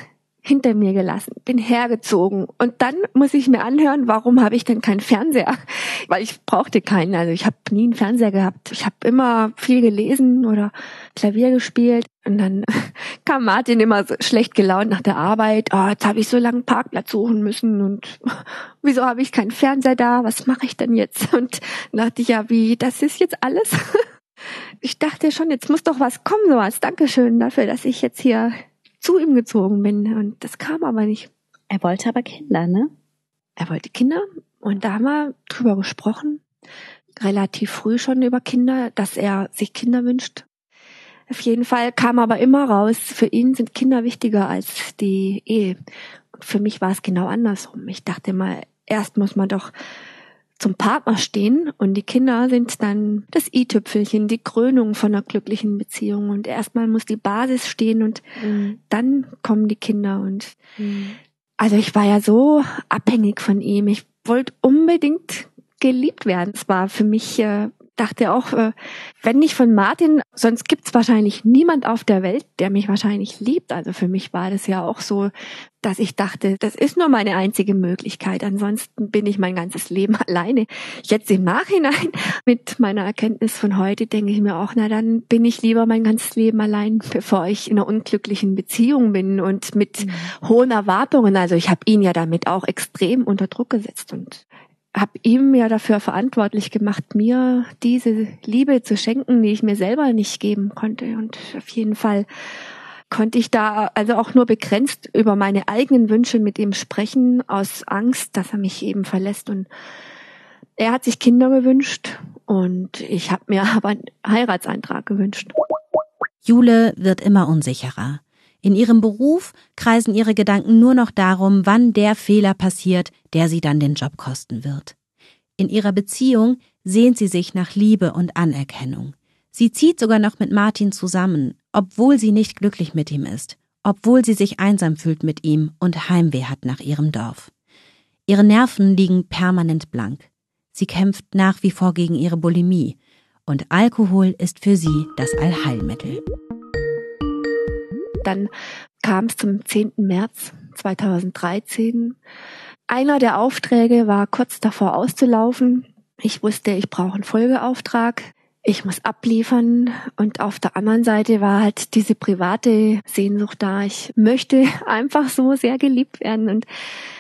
hinter mir gelassen, bin hergezogen und dann muss ich mir anhören, warum habe ich denn keinen Fernseher? Weil ich brauchte keinen, also ich habe nie einen Fernseher gehabt. Ich habe immer viel gelesen oder Klavier gespielt und dann kam Martin immer so schlecht gelaunt nach der Arbeit. Oh, jetzt habe ich so lange einen Parkplatz suchen müssen und wieso habe ich keinen Fernseher da? Was mache ich denn jetzt? Und dann dachte ich, ja, wie, das ist jetzt alles? Ich dachte schon, jetzt muss doch was kommen, so als Dankeschön dafür, dass ich jetzt hier zu ihm gezogen bin. Und das kam aber nicht. Er wollte aber Kinder, ne? Er wollte Kinder und da haben wir drüber gesprochen, relativ früh schon über Kinder, dass er sich Kinder wünscht. Auf jeden Fall kam aber immer raus, für ihn sind Kinder wichtiger als die Ehe. Und für mich war es genau andersrum. Ich dachte mal, erst muss man doch zum Partner stehen und die Kinder sind dann das i-Tüpfelchen, die Krönung von einer glücklichen Beziehung und erstmal muss die Basis stehen und dann kommen die Kinder und also ich war ja so abhängig von ihm. Ich wollte unbedingt geliebt werden. Es war für mich, dachte auch, wenn nicht von Martin, sonst gibt's wahrscheinlich niemand auf der Welt, der mich wahrscheinlich liebt. Also für mich war das ja auch so, dass ich dachte, das ist nur meine einzige Möglichkeit. Ansonsten bin ich mein ganzes Leben alleine. Jetzt im Nachhinein mit meiner Erkenntnis von heute denke ich mir auch, na dann bin ich lieber mein ganzes Leben allein, bevor ich in einer unglücklichen Beziehung bin und mit hohen Erwartungen. Also ich habe ihn ja damit auch extrem unter Druck gesetzt und habe ihm ja dafür verantwortlich gemacht, mir diese Liebe zu schenken, die ich mir selber nicht geben konnte. Und auf jeden Fall konnte ich da also auch nur begrenzt über meine eigenen Wünsche mit ihm sprechen, aus Angst, dass er mich eben verlässt. Und er hat sich Kinder gewünscht und ich habe mir aber einen Heiratsantrag gewünscht. Jule wird immer unsicherer. In ihrem Beruf kreisen ihre Gedanken nur noch darum, wann der Fehler passiert, der sie dann den Job kosten wird. In ihrer Beziehung sehnt sie sich nach Liebe und Anerkennung. Sie zieht sogar noch mit Martin zusammen, obwohl sie nicht glücklich mit ihm ist, obwohl sie sich einsam fühlt mit ihm und Heimweh hat nach ihrem Dorf. Ihre Nerven liegen permanent blank. Sie kämpft nach wie vor gegen ihre Bulimie und Alkohol ist für sie das Allheilmittel. Dann kam es zum 10. März 2013. Einer der Aufträge war kurz davor auszulaufen. Ich wusste, ich brauche einen Folgeauftrag. Ich muss abliefern. Und auf der anderen Seite war halt diese private Sehnsucht da. Ich möchte einfach so sehr geliebt werden. Und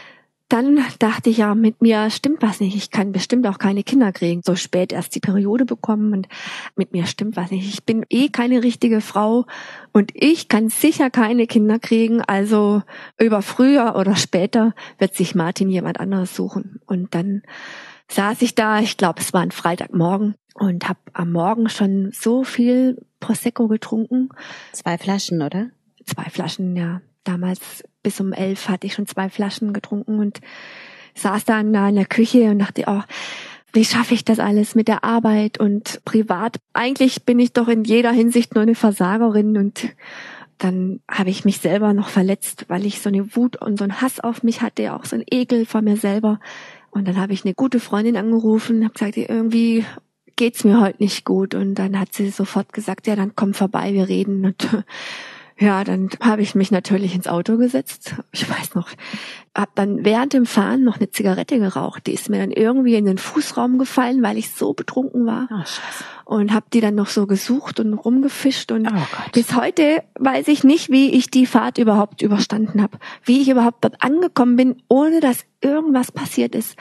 dann dachte ich, ja, mit mir stimmt was nicht. Ich kann bestimmt auch keine Kinder kriegen. So spät erst die Periode bekommen und mit mir stimmt was nicht. Ich bin keine richtige Frau und ich kann sicher keine Kinder kriegen. Also über früher oder später wird sich Martin jemand anderes suchen. Und dann saß ich da, ich glaube, es war ein Freitagmorgen und habe am Morgen schon so viel Prosecco getrunken. 2 Flaschen, oder? 2 Flaschen, ja. Damals bis um 11 hatte ich schon 2 Flaschen getrunken und saß dann da in der Küche und dachte, oh, wie schaffe ich das alles mit der Arbeit und privat? Eigentlich bin ich doch in jeder Hinsicht nur eine Versagerin und dann habe ich mich selber noch verletzt, weil ich so eine Wut und so einen Hass auf mich hatte, auch so einen Ekel vor mir selber. Und dann habe ich eine gute Freundin angerufen, habe gesagt, irgendwie geht's mir heute nicht gut. Und dann hat sie sofort gesagt, ja, dann komm vorbei, wir reden. Und ja, dann habe ich mich natürlich ins Auto gesetzt. Ich weiß noch, habe dann während dem Fahren noch eine Zigarette geraucht. Die ist mir dann irgendwie in den Fußraum gefallen, weil ich so betrunken war. Oh, Scheiße. Und habe die dann noch so gesucht und rumgefischt. Und bis heute weiß ich nicht, wie ich die Fahrt überhaupt überstanden habe. Wie ich überhaupt dort angekommen bin, ohne dass irgendwas passiert ist.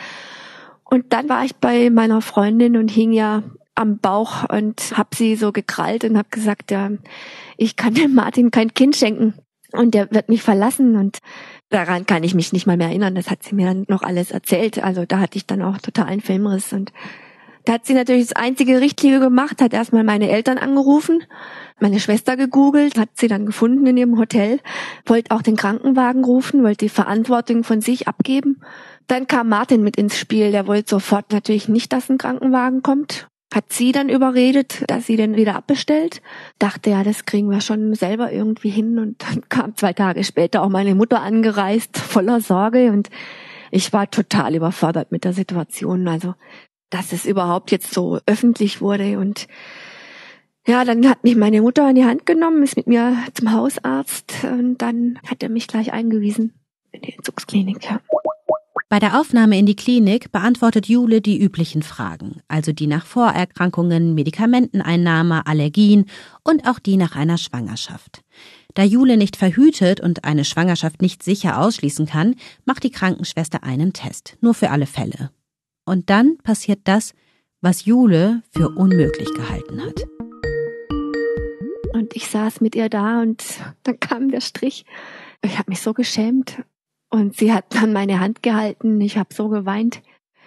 Und dann war ich bei meiner Freundin und hing ja am Bauch und habe sie so gekrallt und habe gesagt, ja, ich kann dem Martin kein Kind schenken und der wird mich verlassen und daran kann ich mich nicht mal mehr erinnern. Das hat sie mir dann noch alles erzählt. Also da hatte ich dann auch totalen Filmriss und da hat sie natürlich das einzige Richtige gemacht, hat erstmal meine Eltern angerufen, meine Schwester gegoogelt, hat sie dann gefunden in ihrem Hotel, wollte auch den Krankenwagen rufen, wollte die Verantwortung von sich abgeben. Dann kam Martin mit ins Spiel, der wollte sofort natürlich nicht, dass ein Krankenwagen kommt. Hat sie dann überredet, dass sie den wieder abbestellt. Dachte, ja, das kriegen wir schon selber irgendwie hin. Und dann kam 2 Tage später auch meine Mutter angereist, voller Sorge. Und ich war total überfordert mit der Situation. Also, dass es überhaupt jetzt so öffentlich wurde. Und Ja, dann hat mich meine Mutter an die Hand genommen, ist mit mir zum Hausarzt und dann hat er mich gleich eingewiesen in die Entzugsklinik, ja. Bei der Aufnahme in die Klinik beantwortet Jule die üblichen Fragen, also die nach Vorerkrankungen, Medikamenteneinnahme, Allergien und auch die nach einer Schwangerschaft. Da Jule nicht verhütet und eine Schwangerschaft nicht sicher ausschließen kann, macht die Krankenschwester einen Test, nur für alle Fälle. Und dann passiert das, was Jule für unmöglich gehalten hat. Und ich saß mit ihr da und dann kam der Strich. Ich habe mich so geschämt. Und sie hat dann meine Hand gehalten, ich habe so geweint.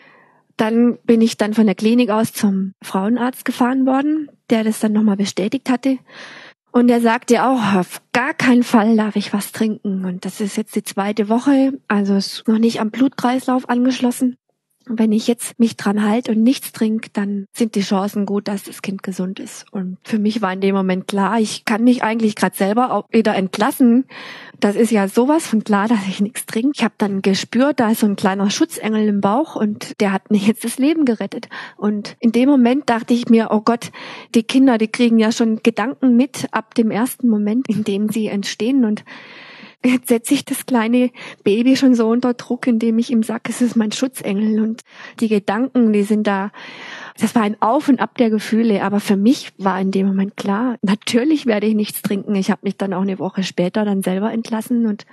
Dann bin ich dann von der Klinik aus zum Frauenarzt gefahren worden, der das dann nochmal bestätigt hatte. Und er sagte auch, auf gar keinen Fall darf ich was trinken. Und das ist jetzt die 2. Woche, also ist noch nicht am Blutkreislauf angeschlossen. Und wenn ich jetzt mich dran halte und nichts trinke, dann sind die Chancen gut, dass das Kind gesund ist. Und für mich war in dem Moment klar, ich kann mich eigentlich gerade selber auch wieder entlassen. Das ist ja sowas von klar, dass ich nichts trinke. Ich habe dann gespürt, da ist so ein kleiner Schutzengel im Bauch und der hat mir jetzt das Leben gerettet. Und in dem Moment dachte ich mir, oh Gott, die Kinder, die kriegen ja schon Gedanken mit ab dem ersten Moment, in dem sie entstehen. Und jetzt setze ich das kleine Baby schon so unter Druck, indem ich ihm sage, es ist mein Schutzengel. Und die Gedanken, die sind da, das war ein Auf und Ab der Gefühle. Aber für mich war in dem Moment klar, natürlich werde ich nichts trinken. Ich habe mich dann auch eine Woche später dann selber entlassen und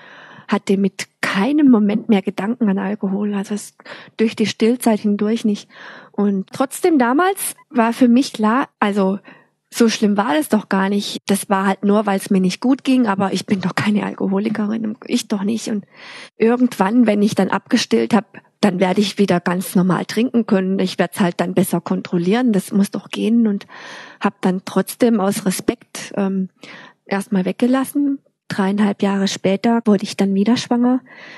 hatte mit keinem Moment mehr Gedanken an Alkohol. Also es durch die Stillzeit hindurch nicht. Und trotzdem damals war für mich klar, also so schlimm war das doch gar nicht. Das war halt nur, weil es mir nicht gut ging, aber ich bin doch keine Alkoholikerin, ich doch nicht. Und irgendwann, wenn ich dann abgestillt habe, dann werde ich wieder ganz normal trinken können. Ich werde es halt dann besser kontrollieren, das muss doch gehen. Und habe dann trotzdem aus Respekt erstmal weggelassen. 3,5 Jahre später wurde ich dann wieder schwanger.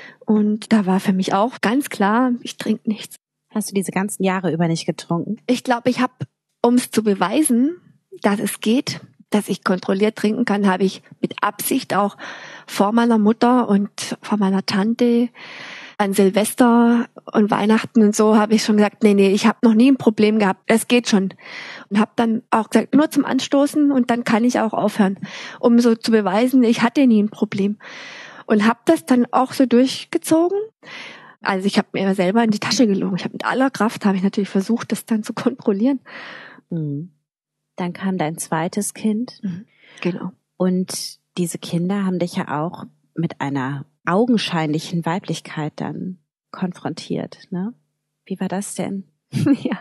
Und da war für mich auch ganz klar, ich trinke nichts. Hast du diese ganzen Jahre über nicht getrunken? Ich glaube, ich habe, um es zu beweisen, dass es geht, dass ich kontrolliert trinken kann, habe ich mit Absicht auch vor meiner Mutter und vor meiner Tante an Silvester und Weihnachten und so habe ich schon gesagt, nee, ich habe noch nie ein Problem gehabt, es geht schon. Und habe dann auch gesagt, nur zum Anstoßen und dann kann ich auch aufhören, um so zu beweisen, ich hatte nie ein Problem. Und habe das dann auch so durchgezogen. Also ich habe mir selber in die Tasche gelogen. Ich habe mit aller Kraft, habe ich natürlich versucht, das dann zu kontrollieren. Mhm. Dann kam dein zweites Kind. Genau. Und diese Kinder haben dich ja auch mit einer augenscheinlichen Weiblichkeit dann konfrontiert, ne? Wie war das denn? Ja.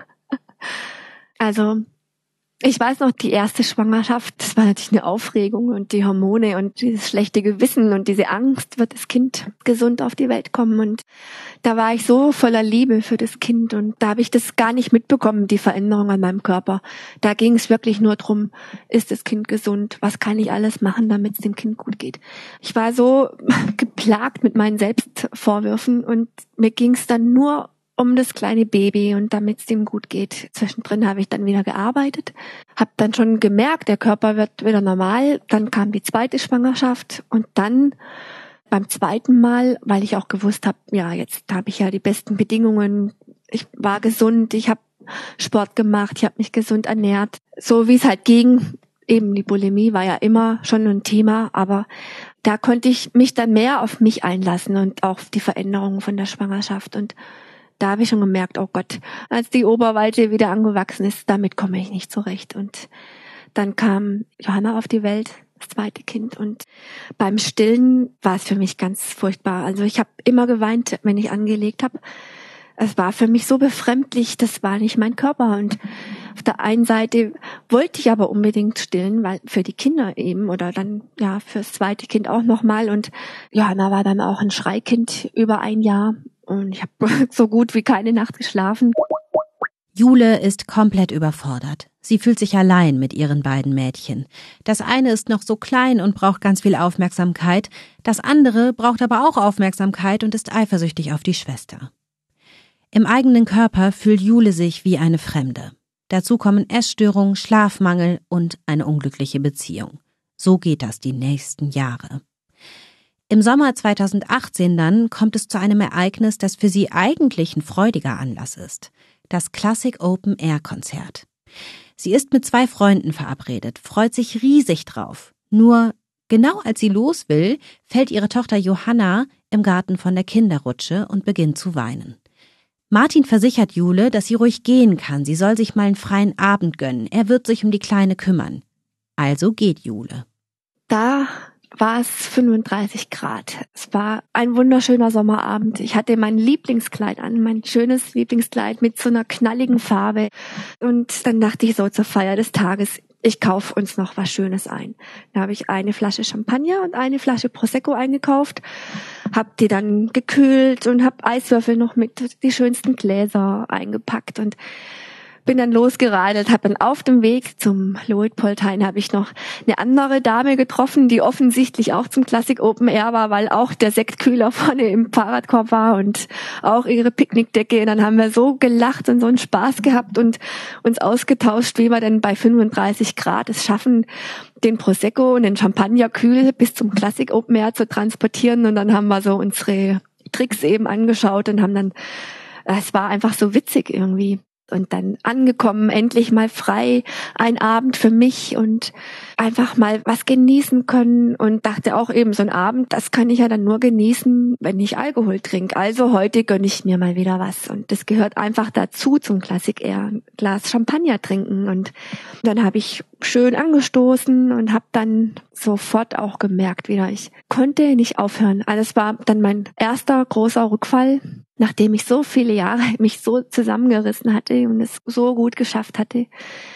Also, ich weiß noch, die erste Schwangerschaft, das war natürlich eine Aufregung und die Hormone und dieses schlechte Gewissen und diese Angst, wird das Kind gesund auf die Welt kommen. Und da war ich so voller Liebe für das Kind und da habe ich das gar nicht mitbekommen, die Veränderung an meinem Körper. Da ging es wirklich nur drum, ist das Kind gesund? Was kann ich alles machen, damit es dem Kind gut geht? Ich war so geplagt mit meinen Selbstvorwürfen und mir ging es dann nur um das kleine Baby und damit es dem gut geht. Zwischendrin habe ich dann wieder gearbeitet, habe dann schon gemerkt, der Körper wird wieder normal. Dann kam die zweite Schwangerschaft und dann beim zweiten Mal, weil ich auch gewusst habe, ja, jetzt habe ich ja die besten Bedingungen. Ich war gesund, ich habe Sport gemacht, ich habe mich gesund ernährt, so wie es halt ging. Eben die Bulimie war ja immer schon ein Thema, aber da konnte ich mich dann mehr auf mich einlassen und auch auf die Veränderungen von der Schwangerschaft. Und da habe ich schon gemerkt, oh Gott, als die Oberweite wieder angewachsen ist, damit komme ich nicht zurecht. Und dann kam Johanna auf die Welt, das zweite Kind. Und beim Stillen war es für mich ganz furchtbar. Also ich habe immer geweint, wenn ich angelegt habe. Es war für mich so befremdlich, das war nicht mein Körper. Und auf der einen Seite wollte ich aber unbedingt stillen, weil für die Kinder eben oder dann ja fürs zweite Kind auch nochmal. Und Johanna war dann auch ein Schreikind über 1 Jahr. Und ich habe so gut wie keine Nacht geschlafen. Jule ist komplett überfordert. Sie fühlt sich allein mit ihren beiden Mädchen. Das eine ist noch so klein und braucht ganz viel Aufmerksamkeit. Das andere braucht aber auch Aufmerksamkeit und ist eifersüchtig auf die Schwester. Im eigenen Körper fühlt Jule sich wie eine Fremde. Dazu kommen Essstörungen, Schlafmangel und eine unglückliche Beziehung. So geht das die nächsten Jahre. Im Sommer 2018 dann kommt es zu einem Ereignis, das für sie eigentlich ein freudiger Anlass ist. Das Classic Open Air Konzert. Sie ist mit 2 Freunden verabredet, freut sich riesig drauf. Nur genau als sie los will, fällt ihre Tochter Johanna im Garten von der Kinderrutsche und beginnt zu weinen. Martin versichert Jule, dass sie ruhig gehen kann, sie soll sich mal einen freien Abend gönnen, er wird sich um die Kleine kümmern. Also geht Jule. Da war es 35 Grad. Es war ein wunderschöner Sommerabend. Ich hatte mein Lieblingskleid an, mein schönes Lieblingskleid mit so einer knalligen Farbe. Und dann dachte ich so zur Feier des Tages, ich kaufe uns noch was Schönes ein. Da habe ich eine Flasche Champagner und eine Flasche Prosecco eingekauft, habe die dann gekühlt und habe Eiswürfel noch mit, die schönsten Gläser eingepackt und bin dann losgeradelt, habe dann auf dem Weg zum Luitpoldhain habe ich noch eine andere Dame getroffen, die offensichtlich auch zum Classic Open Air war, weil auch der Sektkühler vorne im Fahrradkorb war und auch ihre Picknickdecke. Und dann haben wir so gelacht und so einen Spaß gehabt und uns ausgetauscht, wie wir denn bei 35 Grad es schaffen, den Prosecco und den Champagner kühl bis zum Classic Open Air zu transportieren. Und dann haben wir so unsere Tricks eben angeschaut und haben dann, es war einfach so witzig irgendwie. Und dann angekommen, endlich mal frei, ein Abend für mich und einfach mal was genießen können und dachte auch eben, so ein Abend, das kann ich ja dann nur genießen, wenn ich Alkohol trinke. Also heute gönne ich mir mal wieder was und das gehört einfach dazu zum Classic Air, ein Glas Champagner trinken. Und dann habe ich schön angestoßen und habe dann sofort auch gemerkt wieder, ich konnte nicht aufhören. Also es war dann mein erster großer Rückfall, nachdem ich so viele Jahre mich so zusammengerissen hatte und es so gut geschafft hatte.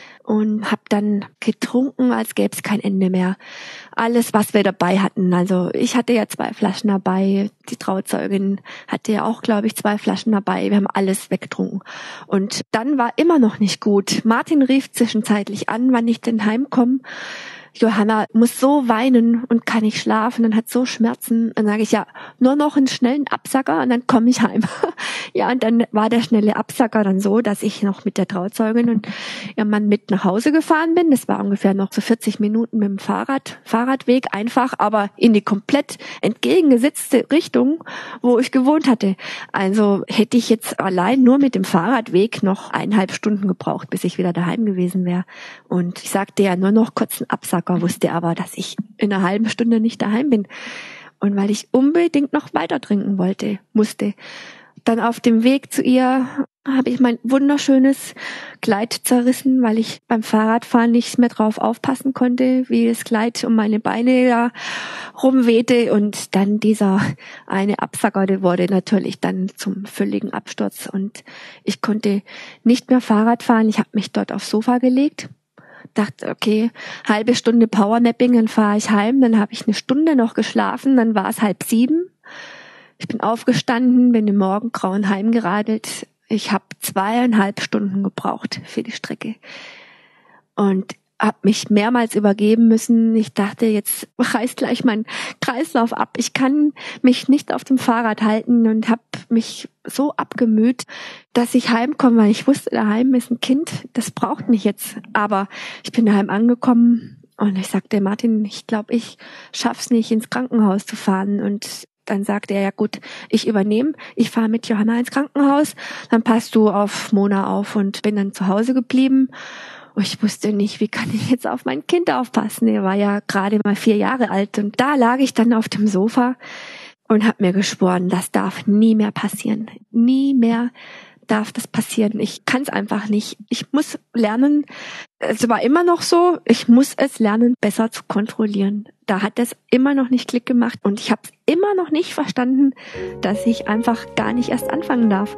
Und habe dann getrunken, als gäbe es kein Ende mehr. Alles, was wir dabei hatten. Also ich hatte ja 2 Flaschen dabei. Die Trauzeugin hatte ja auch, glaube ich, 2 Flaschen dabei. Wir haben alles weggetrunken. Und dann war immer noch nicht gut. Martin rief zwischenzeitlich an, wann ich denn heimkomme. Johanna muss so weinen und kann nicht schlafen und hat so Schmerzen. Dann sage ich, ja, nur noch einen schnellen Absacker und dann komme ich heim. Ja, und dann war der schnelle Absacker dann so, dass ich noch mit der Trauzeugin und ihrem Mann mit nach Hause gefahren bin. Das war ungefähr noch so 40 Minuten mit dem Fahrradweg, einfach, aber in die komplett entgegengesetzte Richtung, wo ich gewohnt hatte. Also hätte ich jetzt allein nur mit dem Fahrradweg noch 1,5 Stunden gebraucht, bis ich wieder daheim gewesen wäre. Und ich sagte ja nur noch kurz einen Absacker, wusste aber, dass ich in einer halben Stunde nicht daheim bin. Und weil ich unbedingt noch weiter trinken musste. Dann auf dem Weg zu ihr habe ich mein wunderschönes Kleid zerrissen, weil ich beim Fahrradfahren nicht mehr drauf aufpassen konnte, wie das Kleid um meine Beine da rumwehte. Und dann dieser eine Absacker, der wurde natürlich dann zum völligen Absturz. Und ich konnte nicht mehr Fahrrad fahren. Ich habe mich dort aufs Sofa gelegt. Dachte, okay, halbe Stunde Powernapping, dann fahre ich heim, dann habe ich 1 Stunde noch geschlafen, dann war es 6:30. Ich bin aufgestanden, bin im Morgengrauen heimgeradelt. Ich habe 2,5 Stunden gebraucht für die Strecke und habe mich mehrmals übergeben müssen. Ich dachte, jetzt reißt gleich mein Kreislauf ab. Ich kann mich nicht auf dem Fahrrad halten und habe mich so abgemüht, dass ich heimkomme, weil ich wusste, daheim ist ein Kind, das braucht mich jetzt. Aber ich bin daheim angekommen und ich sagte, Martin, ich glaube, ich schaff's nicht, ins Krankenhaus zu fahren. Und dann sagte er, ja gut, ich übernehme, ich fahre mit Johanna ins Krankenhaus, dann passt du auf Mona auf und bin dann zu Hause geblieben. Und ich wusste nicht, wie kann ich jetzt auf mein Kind aufpassen. Er war ja gerade mal 4 Jahre alt. Und da lag ich dann auf dem Sofa und habe mir geschworen, das darf nie mehr passieren. Nie mehr darf das passieren. Ich kann es einfach nicht. Ich muss lernen, es war immer noch so, ich muss es lernen, besser zu kontrollieren. Da hat es immer noch nicht Klick gemacht und ich habe es immer noch nicht verstanden, dass ich einfach gar nicht erst anfangen darf.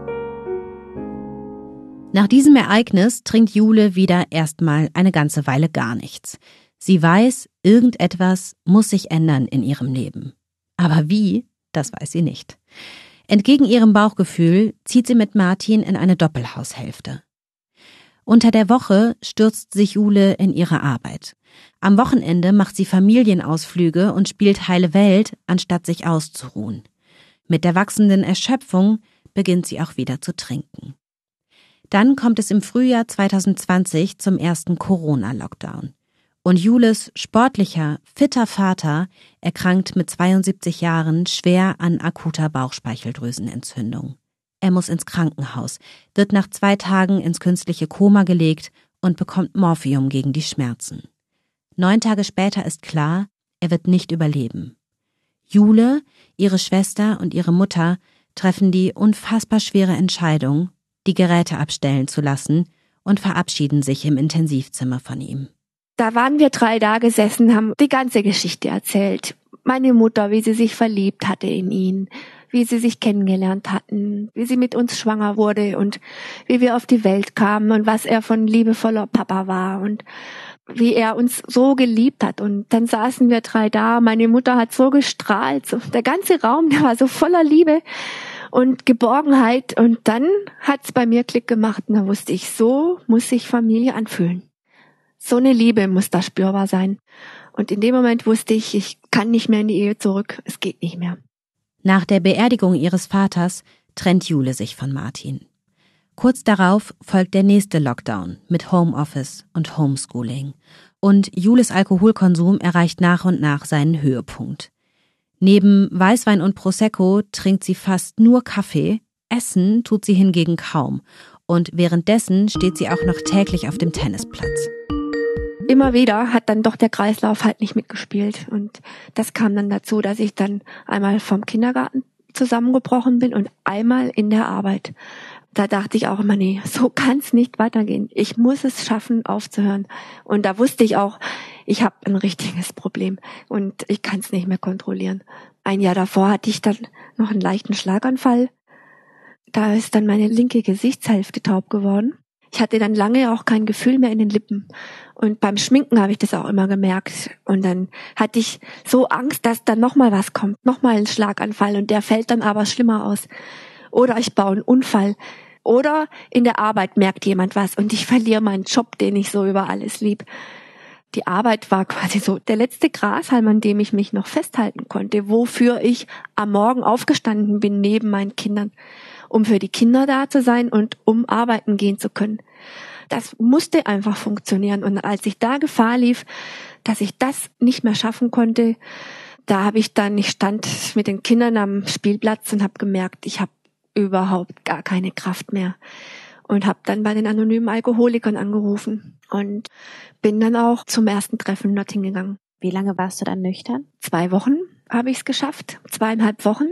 Nach diesem Ereignis trinkt Jule wieder erstmal eine ganze Weile gar nichts. Sie weiß, irgendetwas muss sich ändern in ihrem Leben. Aber wie, das weiß sie nicht. Entgegen ihrem Bauchgefühl zieht sie mit Martin in eine Doppelhaushälfte. Unter der Woche stürzt sich Jule in ihre Arbeit. Am Wochenende macht sie Familienausflüge und spielt heile Welt, anstatt sich auszuruhen. Mit der wachsenden Erschöpfung beginnt sie auch wieder zu trinken. Dann kommt es im Frühjahr 2020 zum ersten Corona-Lockdown. Und Jules sportlicher, fitter Vater erkrankt mit 72 Jahren schwer an akuter Bauchspeicheldrüsenentzündung. Er muss ins Krankenhaus, wird nach 2 Tagen ins künstliche Koma gelegt und bekommt Morphium gegen die Schmerzen. 9 Tage später ist klar, er wird nicht überleben. Jule, ihre Schwester und ihre Mutter treffen die unfassbar schwere Entscheidung, die Geräte abstellen zu lassen und verabschieden sich im Intensivzimmer von ihm. Da waren wir 3 da gesessen, haben die ganze Geschichte erzählt. Meine Mutter, wie sie sich verliebt hatte in ihn, wie sie sich kennengelernt hatten, wie sie mit uns schwanger wurde und wie wir auf die Welt kamen und was er von liebevoller Papa war und wie er uns so geliebt hat. Und dann saßen wir 3 da, meine Mutter hat so gestrahlt, so, der ganze Raum, der war so voller Liebe und Geborgenheit. Und dann hat's bei mir Klick gemacht und da wusste ich, so muss sich Familie anfühlen. So eine Liebe muss da spürbar sein. Und in dem Moment wusste ich, ich kann nicht mehr in die Ehe zurück, es geht nicht mehr. Nach der Beerdigung ihres Vaters trennt Jule sich von Martin. Kurz darauf folgt der nächste Lockdown mit Homeoffice und Homeschooling. Und Jules Alkoholkonsum erreicht nach und nach seinen Höhepunkt. Neben Weißwein und Prosecco trinkt sie fast nur Kaffee, essen tut sie hingegen kaum. Und währenddessen steht sie auch noch täglich auf dem Tennisplatz. Immer wieder hat dann doch der Kreislauf halt nicht mitgespielt. Und das kam dann dazu, dass ich dann einmal vom Kindergarten zusammengebrochen bin und einmal in der Arbeit. Da dachte ich auch immer, nee, so kann es nicht weitergehen. Ich muss es schaffen, aufzuhören. Und da wusste ich auch, ich habe ein richtiges Problem und ich kann es nicht mehr kontrollieren. Ein Jahr davor hatte ich dann noch einen leichten Schlaganfall. Da ist dann meine linke Gesichtshälfte taub geworden. Ich hatte dann lange auch kein Gefühl mehr in den Lippen. Und beim Schminken habe ich das auch immer gemerkt. Und dann hatte ich so Angst, dass dann nochmal was kommt, nochmal ein Schlaganfall. Und der fällt dann aber schlimmer aus. Oder ich baue einen Unfall. Oder in der Arbeit merkt jemand was und ich verliere meinen Job, den ich so über alles lieb. Die Arbeit war quasi so der letzte Grashalm, an dem ich mich noch festhalten konnte, wofür ich am Morgen aufgestanden bin neben meinen Kindern, um für die Kinder da zu sein und um arbeiten gehen zu können. Das musste einfach funktionieren. Und als ich da Gefahr lief, dass ich das nicht mehr schaffen konnte, ich stand mit den Kindern am Spielplatz und habe gemerkt, ich habe überhaupt gar keine Kraft mehr. Und habe dann bei den anonymen Alkoholikern angerufen und bin dann auch zum ersten Treffen dorthin gegangen. Wie lange warst du dann nüchtern? 2 Wochen habe ich es geschafft, 2,5 Wochen.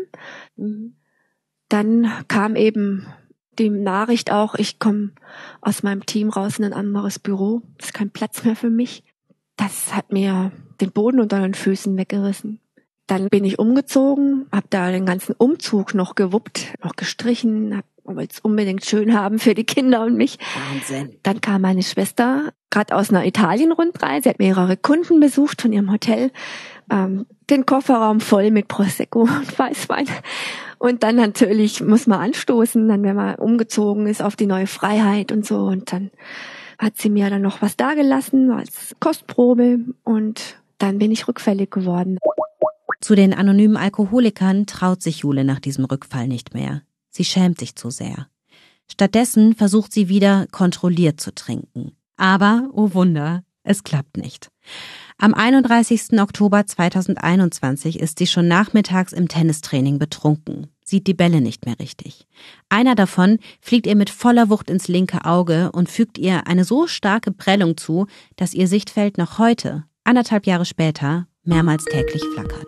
Dann kam eben die Nachricht auch, ich komme aus meinem Team raus in ein anderes Büro. Es ist kein Platz mehr für mich. Das hat mir den Boden unter den Füßen weggerissen. Dann bin ich umgezogen, habe da den ganzen Umzug noch gewuppt, noch gestrichen, wollte es unbedingt schön haben für die Kinder und mich. Wahnsinn. Dann kam meine Schwester gerade aus einer Italien-Rundreise, sie hat mehrere Kunden besucht von ihrem Hotel, den Kofferraum voll mit Prosecco und Weißwein. Und dann natürlich muss man anstoßen, dann wenn man umgezogen ist auf die neue Freiheit und so. Und dann hat sie mir dann noch was dagelassen als Kostprobe und dann bin ich rückfällig geworden. Zu den anonymen Alkoholikern traut sich Jule nach diesem Rückfall nicht mehr. Sie schämt sich zu sehr. Stattdessen versucht sie wieder kontrolliert zu trinken. Aber, oh Wunder, es klappt nicht. Am 31. Oktober 2021 ist sie schon nachmittags im Tennistraining betrunken, sieht die Bälle nicht mehr richtig. Einer davon fliegt ihr mit voller Wucht ins linke Auge und fügt ihr eine so starke Prellung zu, dass ihr Sichtfeld noch heute, 1,5 Jahre später, mehrmals täglich flackert.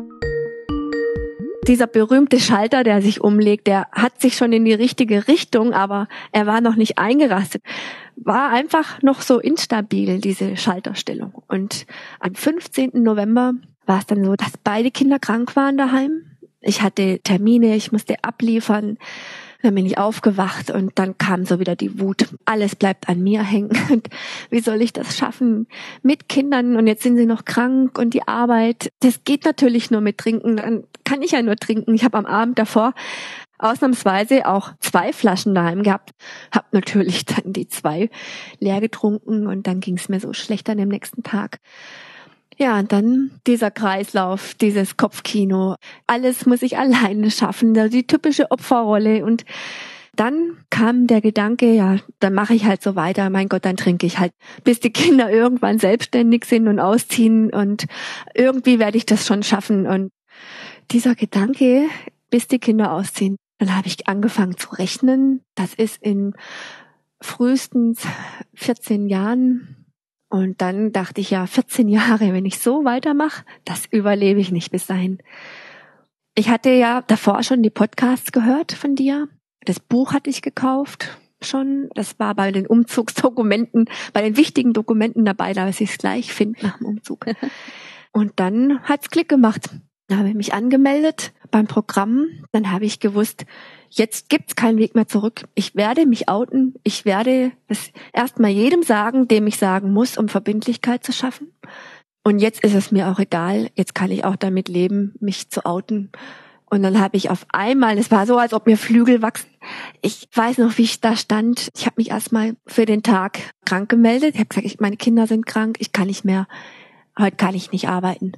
Dieser berühmte Schalter, der sich umlegt, der hat sich schon in die richtige Richtung, aber er war noch nicht eingerastet. War einfach noch so instabil, diese Schalterstellung. Und am 15. November war es dann so, dass beide Kinder krank waren daheim. Ich hatte Termine, ich musste abliefern. Dann bin ich aufgewacht und dann kam so wieder die Wut. Alles bleibt an mir hängen. Und wie soll ich das schaffen mit Kindern? Und jetzt sind sie noch krank und die Arbeit. Das geht natürlich nur mit Trinken. Dann kann ich ja nur trinken. Ich habe am Abend davor ausnahmsweise auch 2 Flaschen daheim gehabt. Hab natürlich dann die 2 leer getrunken und dann ging es mir so schlecht an dem nächsten Tag. Ja, und dann dieser Kreislauf, dieses Kopfkino. Alles muss ich alleine schaffen, die typische Opferrolle. Und dann kam der Gedanke, ja, dann mache ich halt so weiter. Mein Gott, dann trinke ich halt, bis die Kinder irgendwann selbstständig sind und ausziehen. Und irgendwie werde ich das schon schaffen. Und dieser Gedanke, bis die Kinder ausziehen, dann habe ich angefangen zu rechnen. Das ist in frühestens 14 Jahren. Und dann dachte ich, ja, 14 Jahre, wenn ich so weitermache, das überlebe ich nicht bis dahin. Ich hatte ja davor schon die Podcasts gehört von dir. Das Buch hatte ich gekauft schon. Das war bei den Umzugsdokumenten, bei den wichtigen Dokumenten dabei, dass ich es gleich finde nach dem Umzug. Und dann hat's Klick gemacht. Da habe ich mich angemeldet beim Programm. Dann habe ich gewusst, jetzt gibt's keinen Weg mehr zurück. Ich werde mich outen. Ich werde es erstmal jedem sagen, dem ich sagen muss, um Verbindlichkeit zu schaffen. Und jetzt ist es mir auch egal. Jetzt kann ich auch damit leben, mich zu outen. Und dann habe ich auf einmal, es war so, als ob mir Flügel wachsen. Ich weiß noch, wie ich da stand. Ich habe mich erstmal für den Tag krank gemeldet. Ich habe gesagt, meine Kinder sind krank, ich kann nicht mehr. Heute kann ich nicht arbeiten.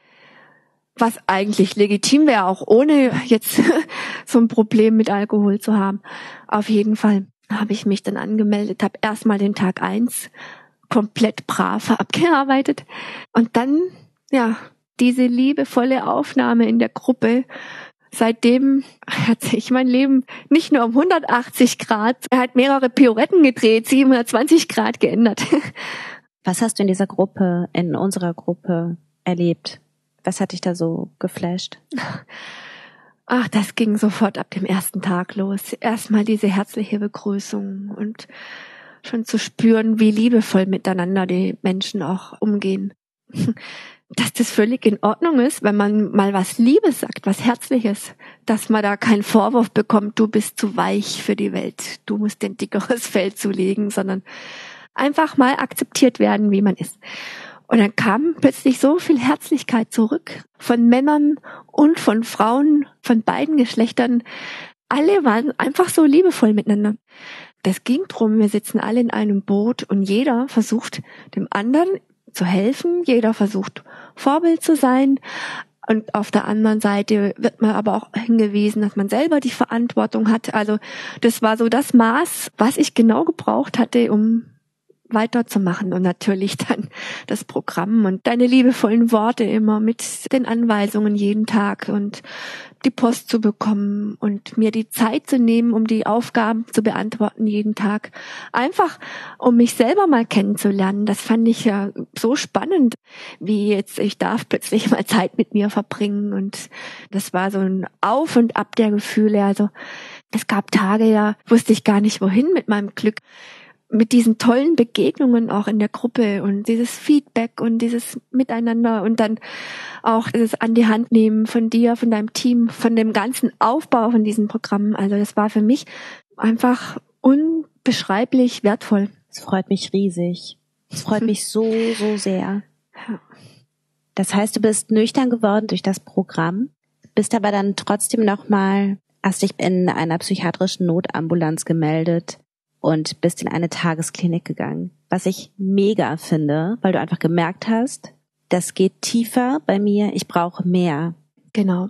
Was eigentlich legitim wäre, auch ohne jetzt so ein Problem mit Alkohol zu haben. Auf jeden Fall habe ich mich dann angemeldet, habe erstmal den Tag 1 komplett brav abgearbeitet. Und dann, ja, diese liebevolle Aufnahme in der Gruppe. Seitdem hat sich mein Leben nicht nur um 180 Grad, er hat mehrere Pirouetten gedreht, 720 Grad geändert. Was hast du in dieser Gruppe, in unserer Gruppe erlebt? Was hat dich da so geflasht? Ach, das ging sofort ab dem ersten Tag los. Erstmal diese herzliche Begrüßung und schon zu spüren, wie liebevoll miteinander die Menschen auch umgehen. Dass das völlig in Ordnung ist, wenn man mal was Liebes sagt, was Herzliches, dass man da keinen Vorwurf bekommt, du bist zu weich für die Welt, du musst ein dickeres Fell zulegen, sondern einfach mal akzeptiert werden, wie man ist. Und dann kam plötzlich so viel Herzlichkeit zurück von Männern und von Frauen, von beiden Geschlechtern. Alle waren einfach so liebevoll miteinander. Das ging drum, wir sitzen alle in einem Boot und jeder versucht, dem anderen zu helfen. Jeder versucht, Vorbild zu sein. Und auf der anderen Seite wird man aber auch hingewiesen, dass man selber die Verantwortung hat. Also das war so das Maß, was ich genau gebraucht hatte, um weiterzumachen. Und natürlich dann das Programm und deine liebevollen Worte immer mit den Anweisungen jeden Tag und die Post zu bekommen und mir die Zeit zu nehmen, um die Aufgaben zu beantworten jeden Tag. Einfach, um mich selber mal kennenzulernen. Das fand ich ja so spannend, wie jetzt ich darf plötzlich mal Zeit mit mir verbringen. Und das war so ein Auf und Ab der Gefühle. Also es gab Tage, ja, wusste ich gar nicht wohin mit meinem Glück. Mit diesen tollen Begegnungen auch in der Gruppe und dieses Feedback und dieses Miteinander und dann auch das an die Hand nehmen von dir, von deinem Team, von dem ganzen Aufbau von diesen Programmen. Also das war für mich einfach unbeschreiblich wertvoll. Es freut mich riesig. Es freut mich so, so sehr. Das heißt, du bist nüchtern geworden durch das Programm, bist aber dann trotzdem hast dich in einer psychiatrischen Notambulanz gemeldet und bist in eine Tagesklinik gegangen. Was ich mega finde, weil du einfach gemerkt hast, das geht tiefer bei mir, ich brauche mehr. Genau.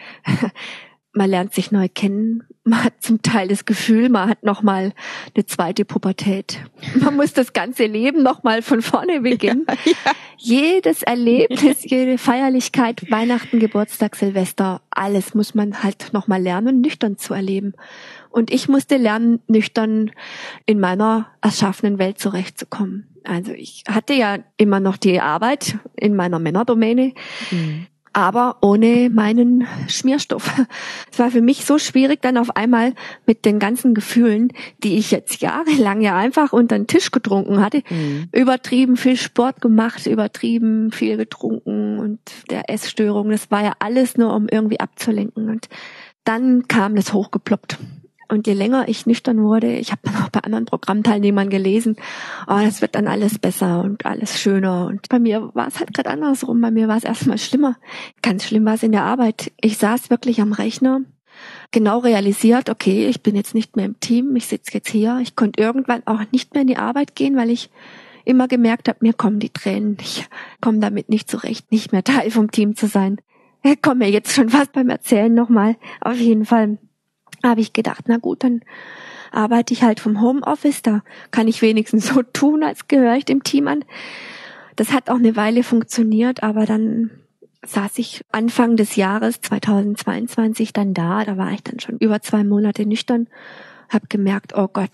Man lernt sich neu kennen, man hat zum Teil das Gefühl, man hat nochmal eine zweite Pubertät. Man muss das ganze Leben nochmal von vorne beginnen. Ja. Jedes Erlebnis, jede Feierlichkeit, Weihnachten, Geburtstag, Silvester, alles muss man halt nochmal lernen, nüchtern zu erleben. Und ich musste lernen, nüchtern in meiner erschaffenen Welt zurechtzukommen. Also ich hatte ja immer noch die Arbeit in meiner Männerdomäne, aber ohne meinen Schmierstoff. Es war für mich so schwierig, dann auf einmal mit den ganzen Gefühlen, die ich jetzt jahrelang ja einfach unter den Tisch getrunken hatte, übertrieben viel Sport gemacht, übertrieben viel getrunken und der Essstörung, das war ja alles nur, um irgendwie abzulenken. Und dann kam das hochgeploppt. Und je länger ich nüchtern wurde, ich habe dann auch bei anderen Programmteilnehmern gelesen, das wird dann alles besser und alles schöner. Und bei mir war es halt gerade andersrum. Bei mir war es erstmal schlimmer. Ganz schlimm war es in der Arbeit. Ich saß wirklich am Rechner, genau realisiert, okay, ich bin jetzt nicht mehr im Team, ich sitze jetzt hier. Ich konnte irgendwann auch nicht mehr in die Arbeit gehen, weil ich immer gemerkt habe, mir kommen die Tränen. Ich komme damit nicht zurecht, nicht mehr Teil vom Team zu sein. Ich komme mir jetzt schon fast beim Erzählen nochmal. Auf jeden Fall habe ich gedacht, na gut, dann arbeite ich halt vom Homeoffice, da kann ich wenigstens so tun, als gehöre ich dem Team an. Das hat auch eine Weile funktioniert, aber dann saß ich Anfang des Jahres 2022 dann da war ich dann schon über 2 Monate nüchtern, habe gemerkt, oh Gott,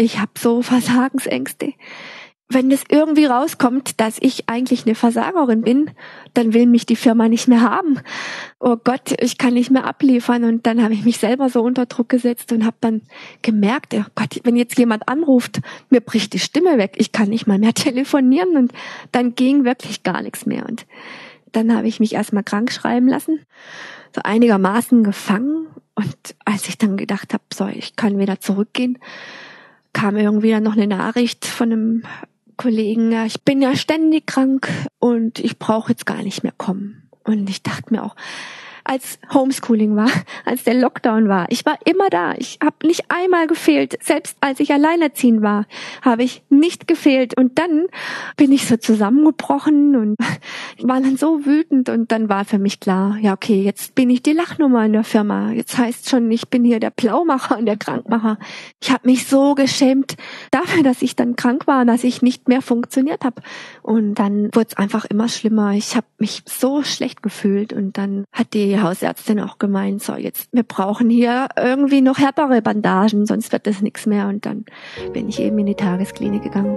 ich habe so Versagensängste. Wenn das irgendwie rauskommt, dass ich eigentlich eine Versagerin bin, dann will mich die Firma nicht mehr haben. Oh Gott, ich kann nicht mehr abliefern. Und dann habe ich mich selber so unter Druck gesetzt und habe dann gemerkt, oh Gott, wenn jetzt jemand anruft, mir bricht die Stimme weg. Ich kann nicht mal mehr telefonieren. Und dann ging wirklich gar nichts mehr. Und dann habe ich mich erstmal krank schreiben lassen, so einigermaßen gefangen. Und als ich dann gedacht habe, so, ich kann wieder zurückgehen, kam irgendwie dann noch eine Nachricht von einem Kollegen, ja, ich bin ja ständig krank und ich brauche jetzt gar nicht mehr kommen. Und ich dachte mir auch, als Homeschooling war, als der Lockdown war, ich war immer da. Ich habe nicht einmal gefehlt. Selbst als ich alleinerziehend war, habe ich nicht gefehlt. Und dann bin ich so zusammengebrochen und war dann so wütend. Und dann war für mich klar, ja okay, jetzt bin ich die Lachnummer in der Firma. Jetzt heißt schon, ich bin hier der Plaumacher und der Krankmacher. Ich habe mich so geschämt dafür, dass ich dann krank war, dass ich nicht mehr funktioniert habe. Und dann wurde es einfach immer schlimmer. Ich habe mich so schlecht gefühlt. Und dann hat die Hausärztin auch gemeint, so jetzt, wir brauchen hier irgendwie noch härtere Bandagen, sonst wird das nichts mehr. Und dann bin ich eben in die Tagesklinik gegangen.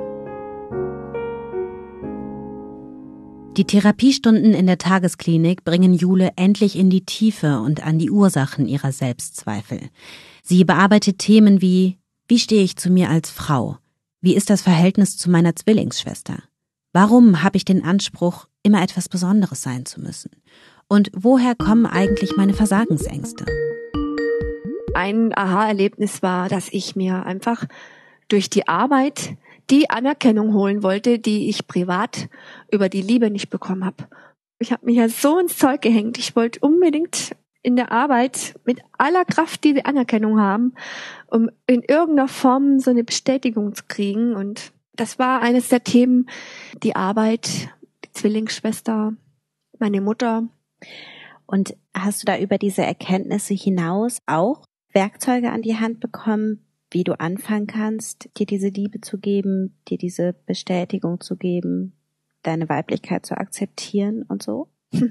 Die Therapiestunden in der Tagesklinik bringen Jule endlich in die Tiefe und an die Ursachen ihrer Selbstzweifel. Sie bearbeitet Themen wie stehe ich zu mir als Frau? Wie ist das Verhältnis zu meiner Zwillingsschwester? Warum habe ich den Anspruch, immer etwas Besonderes sein zu müssen? Und woher kommen eigentlich meine Versagensängste? Ein Aha-Erlebnis war, dass ich mir einfach durch die Arbeit die Anerkennung holen wollte, die ich privat über die Liebe nicht bekommen habe. Ich habe mich ja so ins Zeug gehängt. Ich wollte unbedingt in der Arbeit mit aller Kraft diese Anerkennung haben, um in irgendeiner Form so eine Bestätigung zu kriegen. Und das war eines der Themen, die Arbeit, die Zwillingsschwester, meine Mutter. Und hast du da über diese Erkenntnisse hinaus auch Werkzeuge an die Hand bekommen, wie du anfangen kannst, dir diese Liebe zu geben, dir diese Bestätigung zu geben, deine Weiblichkeit zu akzeptieren und so?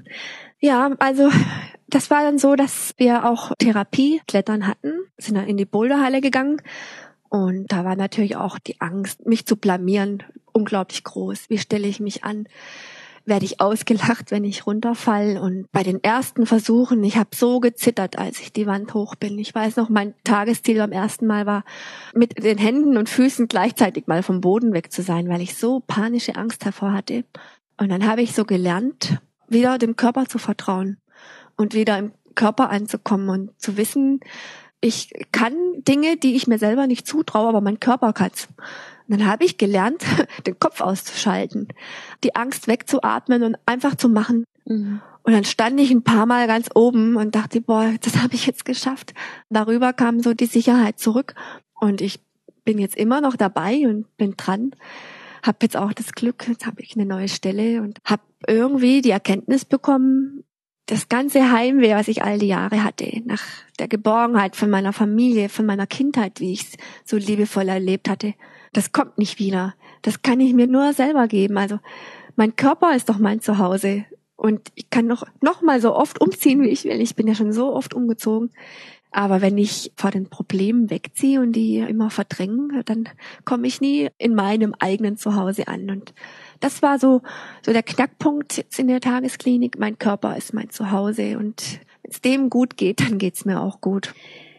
Ja, also das war dann so, dass wir auch Therapieklettern hatten, sind dann in die Boulderhalle gegangen und da war natürlich auch die Angst, mich zu blamieren, unglaublich groß. Wie stelle ich mich an? Werde ich ausgelacht, wenn ich runterfall? Und bei den ersten Versuchen, ich habe so gezittert, als ich die Wand hoch bin. Ich weiß noch, mein Tagesziel beim ersten Mal war, mit den Händen und Füßen gleichzeitig mal vom Boden weg zu sein, weil ich so panische Angst davor hatte. Und dann habe ich so gelernt, wieder dem Körper zu vertrauen und wieder im Körper anzukommen und zu wissen, ich kann Dinge, die ich mir selber nicht zutraue, aber mein Körper kann's. Und dann habe ich gelernt, den Kopf auszuschalten, die Angst wegzuatmen und einfach zu machen. Mhm. Und dann stand ich ein paar Mal ganz oben und dachte, boah, das habe ich jetzt geschafft. Darüber kam so die Sicherheit zurück und ich bin jetzt immer noch dabei und bin dran. Habe jetzt auch das Glück, jetzt habe ich eine neue Stelle und habe irgendwie die Erkenntnis bekommen, das ganze Heimweh, was ich all die Jahre hatte, nach der Geborgenheit von meiner Familie, von meiner Kindheit, wie ich es so liebevoll erlebt hatte, das kommt nicht wieder. Das kann ich mir nur selber geben. Also mein Körper ist doch mein Zuhause und ich kann noch mal so oft umziehen, wie ich will. Ich bin ja schon so oft umgezogen. Aber wenn ich vor den Problemen wegziehe und die immer verdränge, dann komme ich nie in meinem eigenen Zuhause an. Und das war so der Knackpunkt jetzt in der Tagesklinik. Mein Körper ist mein Zuhause und wenn es dem gut geht, dann geht's mir auch gut.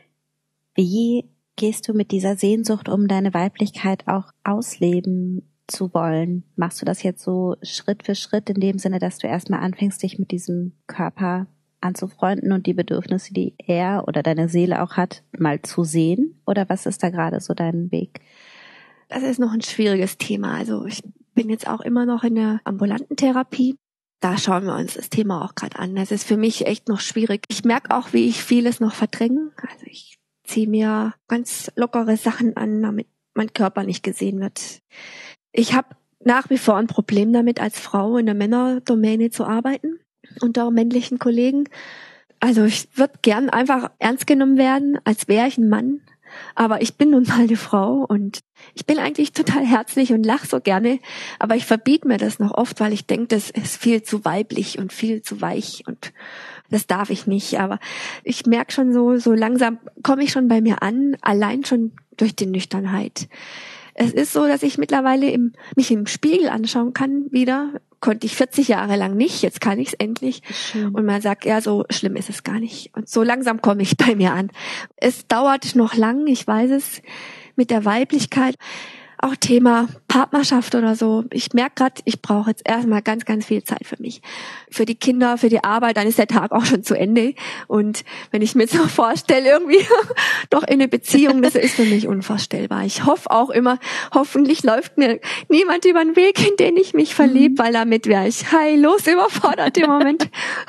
Wie gehst du mit dieser Sehnsucht um, deine Weiblichkeit auch ausleben zu wollen? Machst du das jetzt so Schritt für Schritt in dem Sinne, dass du erstmal anfängst, dich mit diesem Körper anzufreunden und die Bedürfnisse, die er oder deine Seele auch hat, mal zu sehen? Oder was ist da gerade so dein Weg? Das ist noch ein schwieriges Thema. Also ich bin jetzt auch immer noch in der ambulanten Therapie. Da schauen wir uns das Thema auch gerade an. Das ist für mich echt noch schwierig. Ich merke auch, wie ich vieles noch verdränge. Also ich ziehe mir ganz lockere Sachen an, damit mein Körper nicht gesehen wird. Ich habe nach wie vor ein Problem damit, als Frau in der Männerdomäne zu arbeiten, unter männlichen Kollegen. Also ich würde gern einfach ernst genommen werden, als wäre ich ein Mann. Aber ich bin nun mal eine Frau und ich bin eigentlich total herzlich und lache so gerne. Aber ich verbiete mir das noch oft, weil ich denke, das ist viel zu weiblich und viel zu weich. Und das darf ich nicht. Aber ich merke schon so langsam komme ich schon bei mir an, allein schon durch die Nüchternheit. Es ist so, dass ich mittlerweile mich im Spiegel anschauen kann wieder. Konnte ich 40 Jahre lang nicht, jetzt kann ich es endlich. Schön. Und man sagt, ja, so schlimm ist es gar nicht. Und so langsam komme ich bei mir an. Es dauert noch lang, ich weiß es, mit der Weiblichkeit. Auch Thema Partnerschaft oder so. Ich merke gerade, ich brauche jetzt erstmal ganz, ganz viel Zeit für mich. Für die Kinder, für die Arbeit, dann ist der Tag auch schon zu Ende. Und wenn ich mir jetzt noch vorstelle, irgendwie doch in eine Beziehung, das ist für mich unvorstellbar. Ich hoffe auch immer, hoffentlich läuft mir niemand über den Weg, in den ich mich verliebe, weil damit wäre ich heillos überfordert im Moment.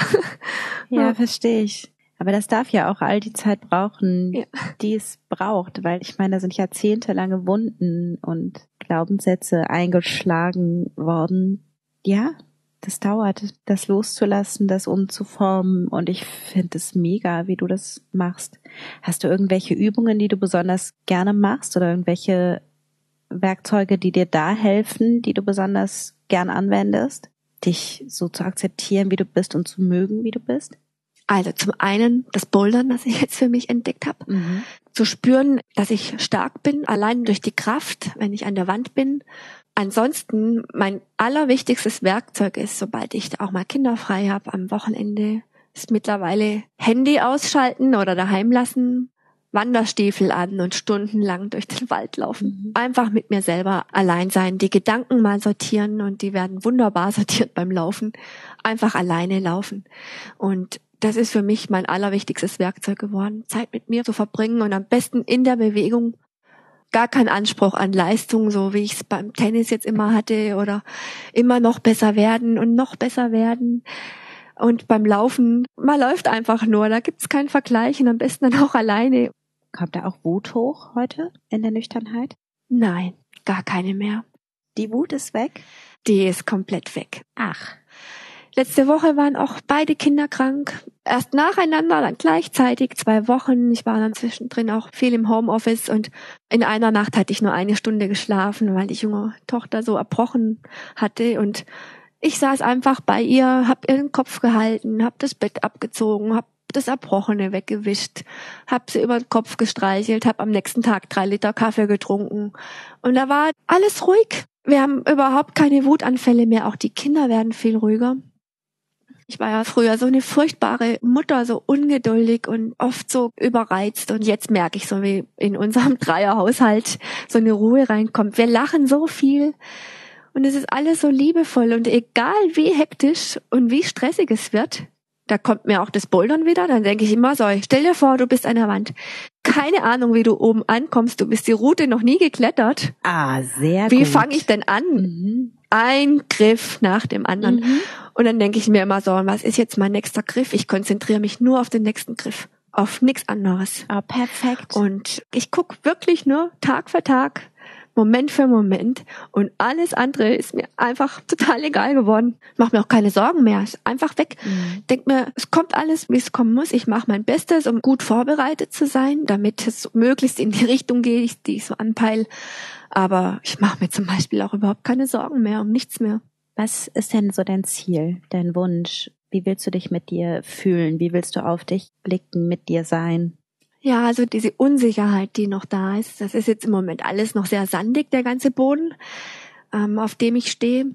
Ja, verstehe ich. Aber das darf ja auch all die Zeit brauchen, Ja. die es braucht, weil ich meine, da sind jahrzehntelange Wunden und Glaubenssätze eingeschlagen worden. Ja, das dauert, das loszulassen, das umzuformen, und ich finde es mega, wie du das machst. Hast du irgendwelche Übungen, die du besonders gerne machst, oder irgendwelche Werkzeuge, die dir da helfen, die du besonders gern anwendest, dich so zu akzeptieren, wie du bist, und zu mögen, wie du bist? Also zum einen das Bouldern, das ich jetzt für mich entdeckt habe. Zu spüren, dass ich stark bin, allein durch die Kraft, wenn ich an der Wand bin. Ansonsten mein allerwichtigstes Werkzeug ist, sobald ich auch mal Kinder frei habe am Wochenende, ist mittlerweile Handy ausschalten oder daheim lassen, Wanderstiefel an und stundenlang durch den Wald laufen. Einfach mit mir selber allein sein, die Gedanken mal sortieren, und die werden wunderbar sortiert beim Laufen. Einfach alleine laufen. Und das ist für mich mein allerwichtigstes Werkzeug geworden, Zeit mit mir zu verbringen, und am besten in der Bewegung. Gar kein Anspruch an Leistung, so wie ich es beim Tennis jetzt immer hatte, oder immer noch besser werden und noch besser werden. Und beim Laufen, man läuft einfach nur, da gibt's kein Vergleich, und am besten dann auch alleine. Kommt da auch Wut hoch heute in der Nüchternheit? Nein, gar keine mehr. Die Wut ist weg? Die ist komplett weg. Ach. Letzte Woche waren auch beide Kinder krank. Erst nacheinander, dann gleichzeitig 2 Wochen. Ich war dann zwischendrin auch viel im Homeoffice, und in einer Nacht hatte ich nur 1 Stunde geschlafen, weil die junge Tochter so erbrochen hatte, und ich saß einfach bei ihr, hab ihr den Kopf gehalten, hab das Bett abgezogen, hab das Erbrochene weggewischt, hab sie über den Kopf gestreichelt, hab am nächsten Tag 3 Liter Kaffee getrunken, und da war alles ruhig. Wir haben überhaupt keine Wutanfälle mehr, auch die Kinder werden viel ruhiger. Ich war ja früher so eine furchtbare Mutter, so ungeduldig und oft so überreizt, und jetzt merke ich so, wie in unserem Dreierhaushalt so eine Ruhe reinkommt. Wir lachen so viel, und es ist alles so liebevoll, und egal wie hektisch und wie stressig es wird, da kommt mir auch das Bouldern wieder, dann denke ich immer so, stell dir vor, du bist an der Wand. Keine Ahnung, wie du oben ankommst, du bist die Route noch nie geklettert. Ah, sehr Wie gut. fange ich denn an? Ein Griff nach dem anderen. Und dann denke ich mir immer so, was ist jetzt mein nächster Griff? Ich konzentriere mich nur auf den nächsten Griff, auf nichts anderes. Ah, perfekt. Und ich gucke wirklich nur Tag für Tag, Moment für Moment, und alles andere ist mir einfach total egal geworden. Mach mir auch keine Sorgen mehr, ist einfach weg. Denk mir, es kommt alles, wie es kommen muss. Ich mache mein Bestes, um gut vorbereitet zu sein, damit es möglichst in die Richtung geht, die ich so anpeile. Aber ich mache mir zum Beispiel auch überhaupt keine Sorgen mehr, um nichts mehr. Was ist denn so dein Ziel, dein Wunsch? Wie willst du dich mit dir fühlen? Wie willst du auf dich blicken, mit dir sein? Ja, also diese Unsicherheit, die noch da ist, das ist jetzt im Moment alles noch sehr sandig, der ganze Boden, auf dem ich stehe.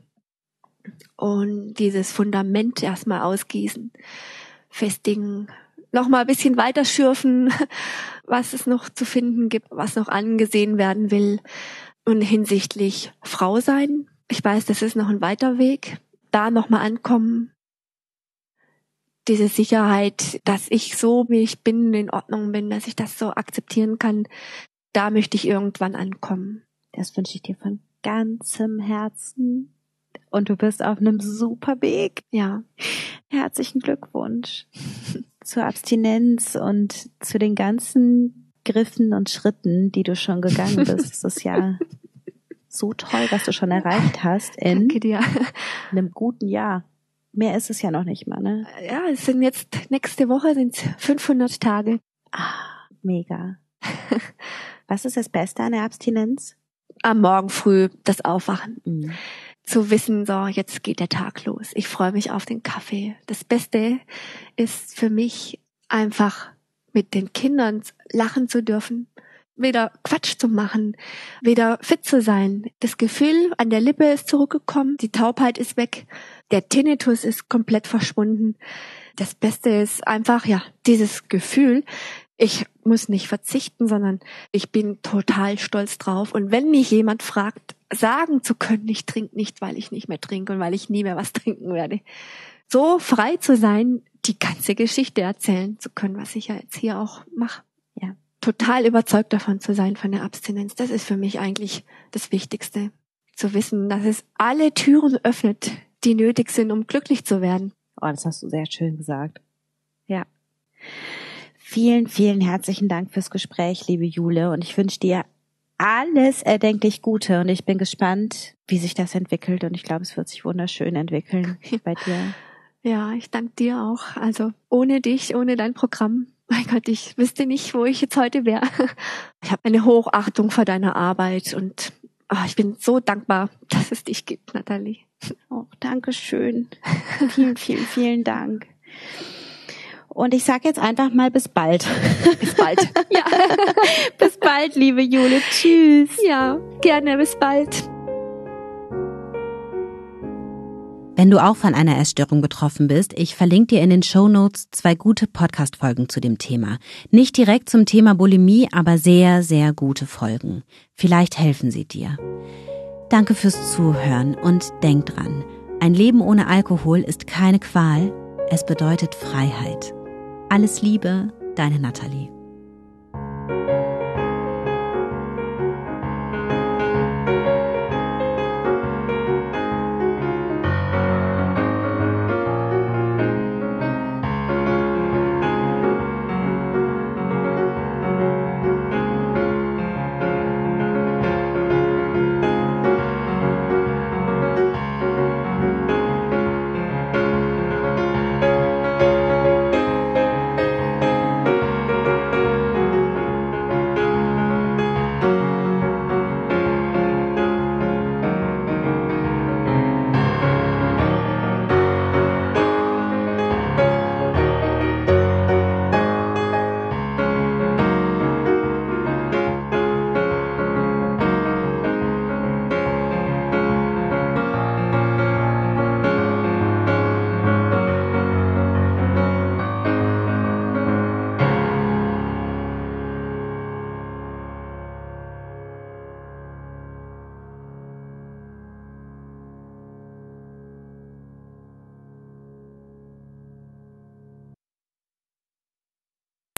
Und dieses Fundament erstmal ausgießen, festigen, nochmal ein bisschen weiter schürfen, was es noch zu finden gibt, was noch angesehen werden will. Und hinsichtlich Frau sein, ich weiß, das ist noch ein weiter Weg, da nochmal ankommen. Diese Sicherheit, dass ich so, wie ich bin, in Ordnung bin, dass ich das so akzeptieren kann, da möchte ich irgendwann ankommen. Das wünsche ich dir von ganzem Herzen. Und du bist auf einem super Weg. Ja. Herzlichen Glückwunsch zur Abstinenz und zu den ganzen Griffen und Schritten, die du schon gegangen bist. Das ist ja so toll, was du schon erreicht hast in Danke dir. einem guten Jahr. Mehr ist es ja noch nicht mal, ne? Ja, es sind jetzt, nächste Woche sind es 500 Tage. Ah, mega. Was ist das Beste an der Abstinenz? Am Morgen früh das Aufwachen. zu wissen, so, jetzt geht der Tag los. Ich freue mich auf den Kaffee. Das Beste ist für mich einfach mit den Kindern lachen zu dürfen, wieder Quatsch zu machen, wieder fit zu sein. Das Gefühl an der Lippe ist zurückgekommen, die Taubheit ist weg, der Tinnitus ist komplett verschwunden. Das Beste ist einfach, ja, dieses Gefühl, ich muss nicht verzichten, sondern ich bin total stolz drauf. Und wenn mich jemand fragt, sagen zu können, ich trinke nicht, weil ich nicht mehr trinke und weil ich nie mehr was trinken werde. So frei zu sein, die ganze Geschichte erzählen zu können, was ich ja jetzt hier auch mache. Ja. Total überzeugt davon zu sein, von der Abstinenz. Das ist für mich eigentlich das Wichtigste. Zu wissen, dass es alle Türen öffnet, die nötig sind, um glücklich zu werden. Oh, das hast du sehr schön gesagt. Ja. Vielen, vielen herzlichen Dank fürs Gespräch, liebe Jule. Und ich wünsche dir alles erdenklich Gute. Und ich bin gespannt, wie sich das entwickelt. Und ich glaube, es wird sich wunderschön entwickeln bei dir. Ja, ich danke dir auch. Also ohne dich, ohne dein Programm, mein Gott, ich wüsste nicht, wo ich jetzt heute wäre. Ich habe eine Hochachtung vor deiner Arbeit und ich bin so dankbar, dass es dich gibt, Nathalie. Oh, danke schön. Vielen, vielen, vielen Dank. Und ich sage jetzt einfach mal bis bald. Bis bald. Ja. Bis bald, liebe Jule. Tschüss. Ja, gerne, bis bald. Wenn du auch von einer Essstörung betroffen bist, ich verlinke dir in den Shownotes 2 gute Podcast-Folgen zu dem Thema. Nicht direkt zum Thema Bulimie, aber sehr, sehr gute Folgen. Vielleicht helfen sie dir. Danke fürs Zuhören und denk dran, ein Leben ohne Alkohol ist keine Qual, es bedeutet Freiheit. Alles Liebe, deine Nathalie.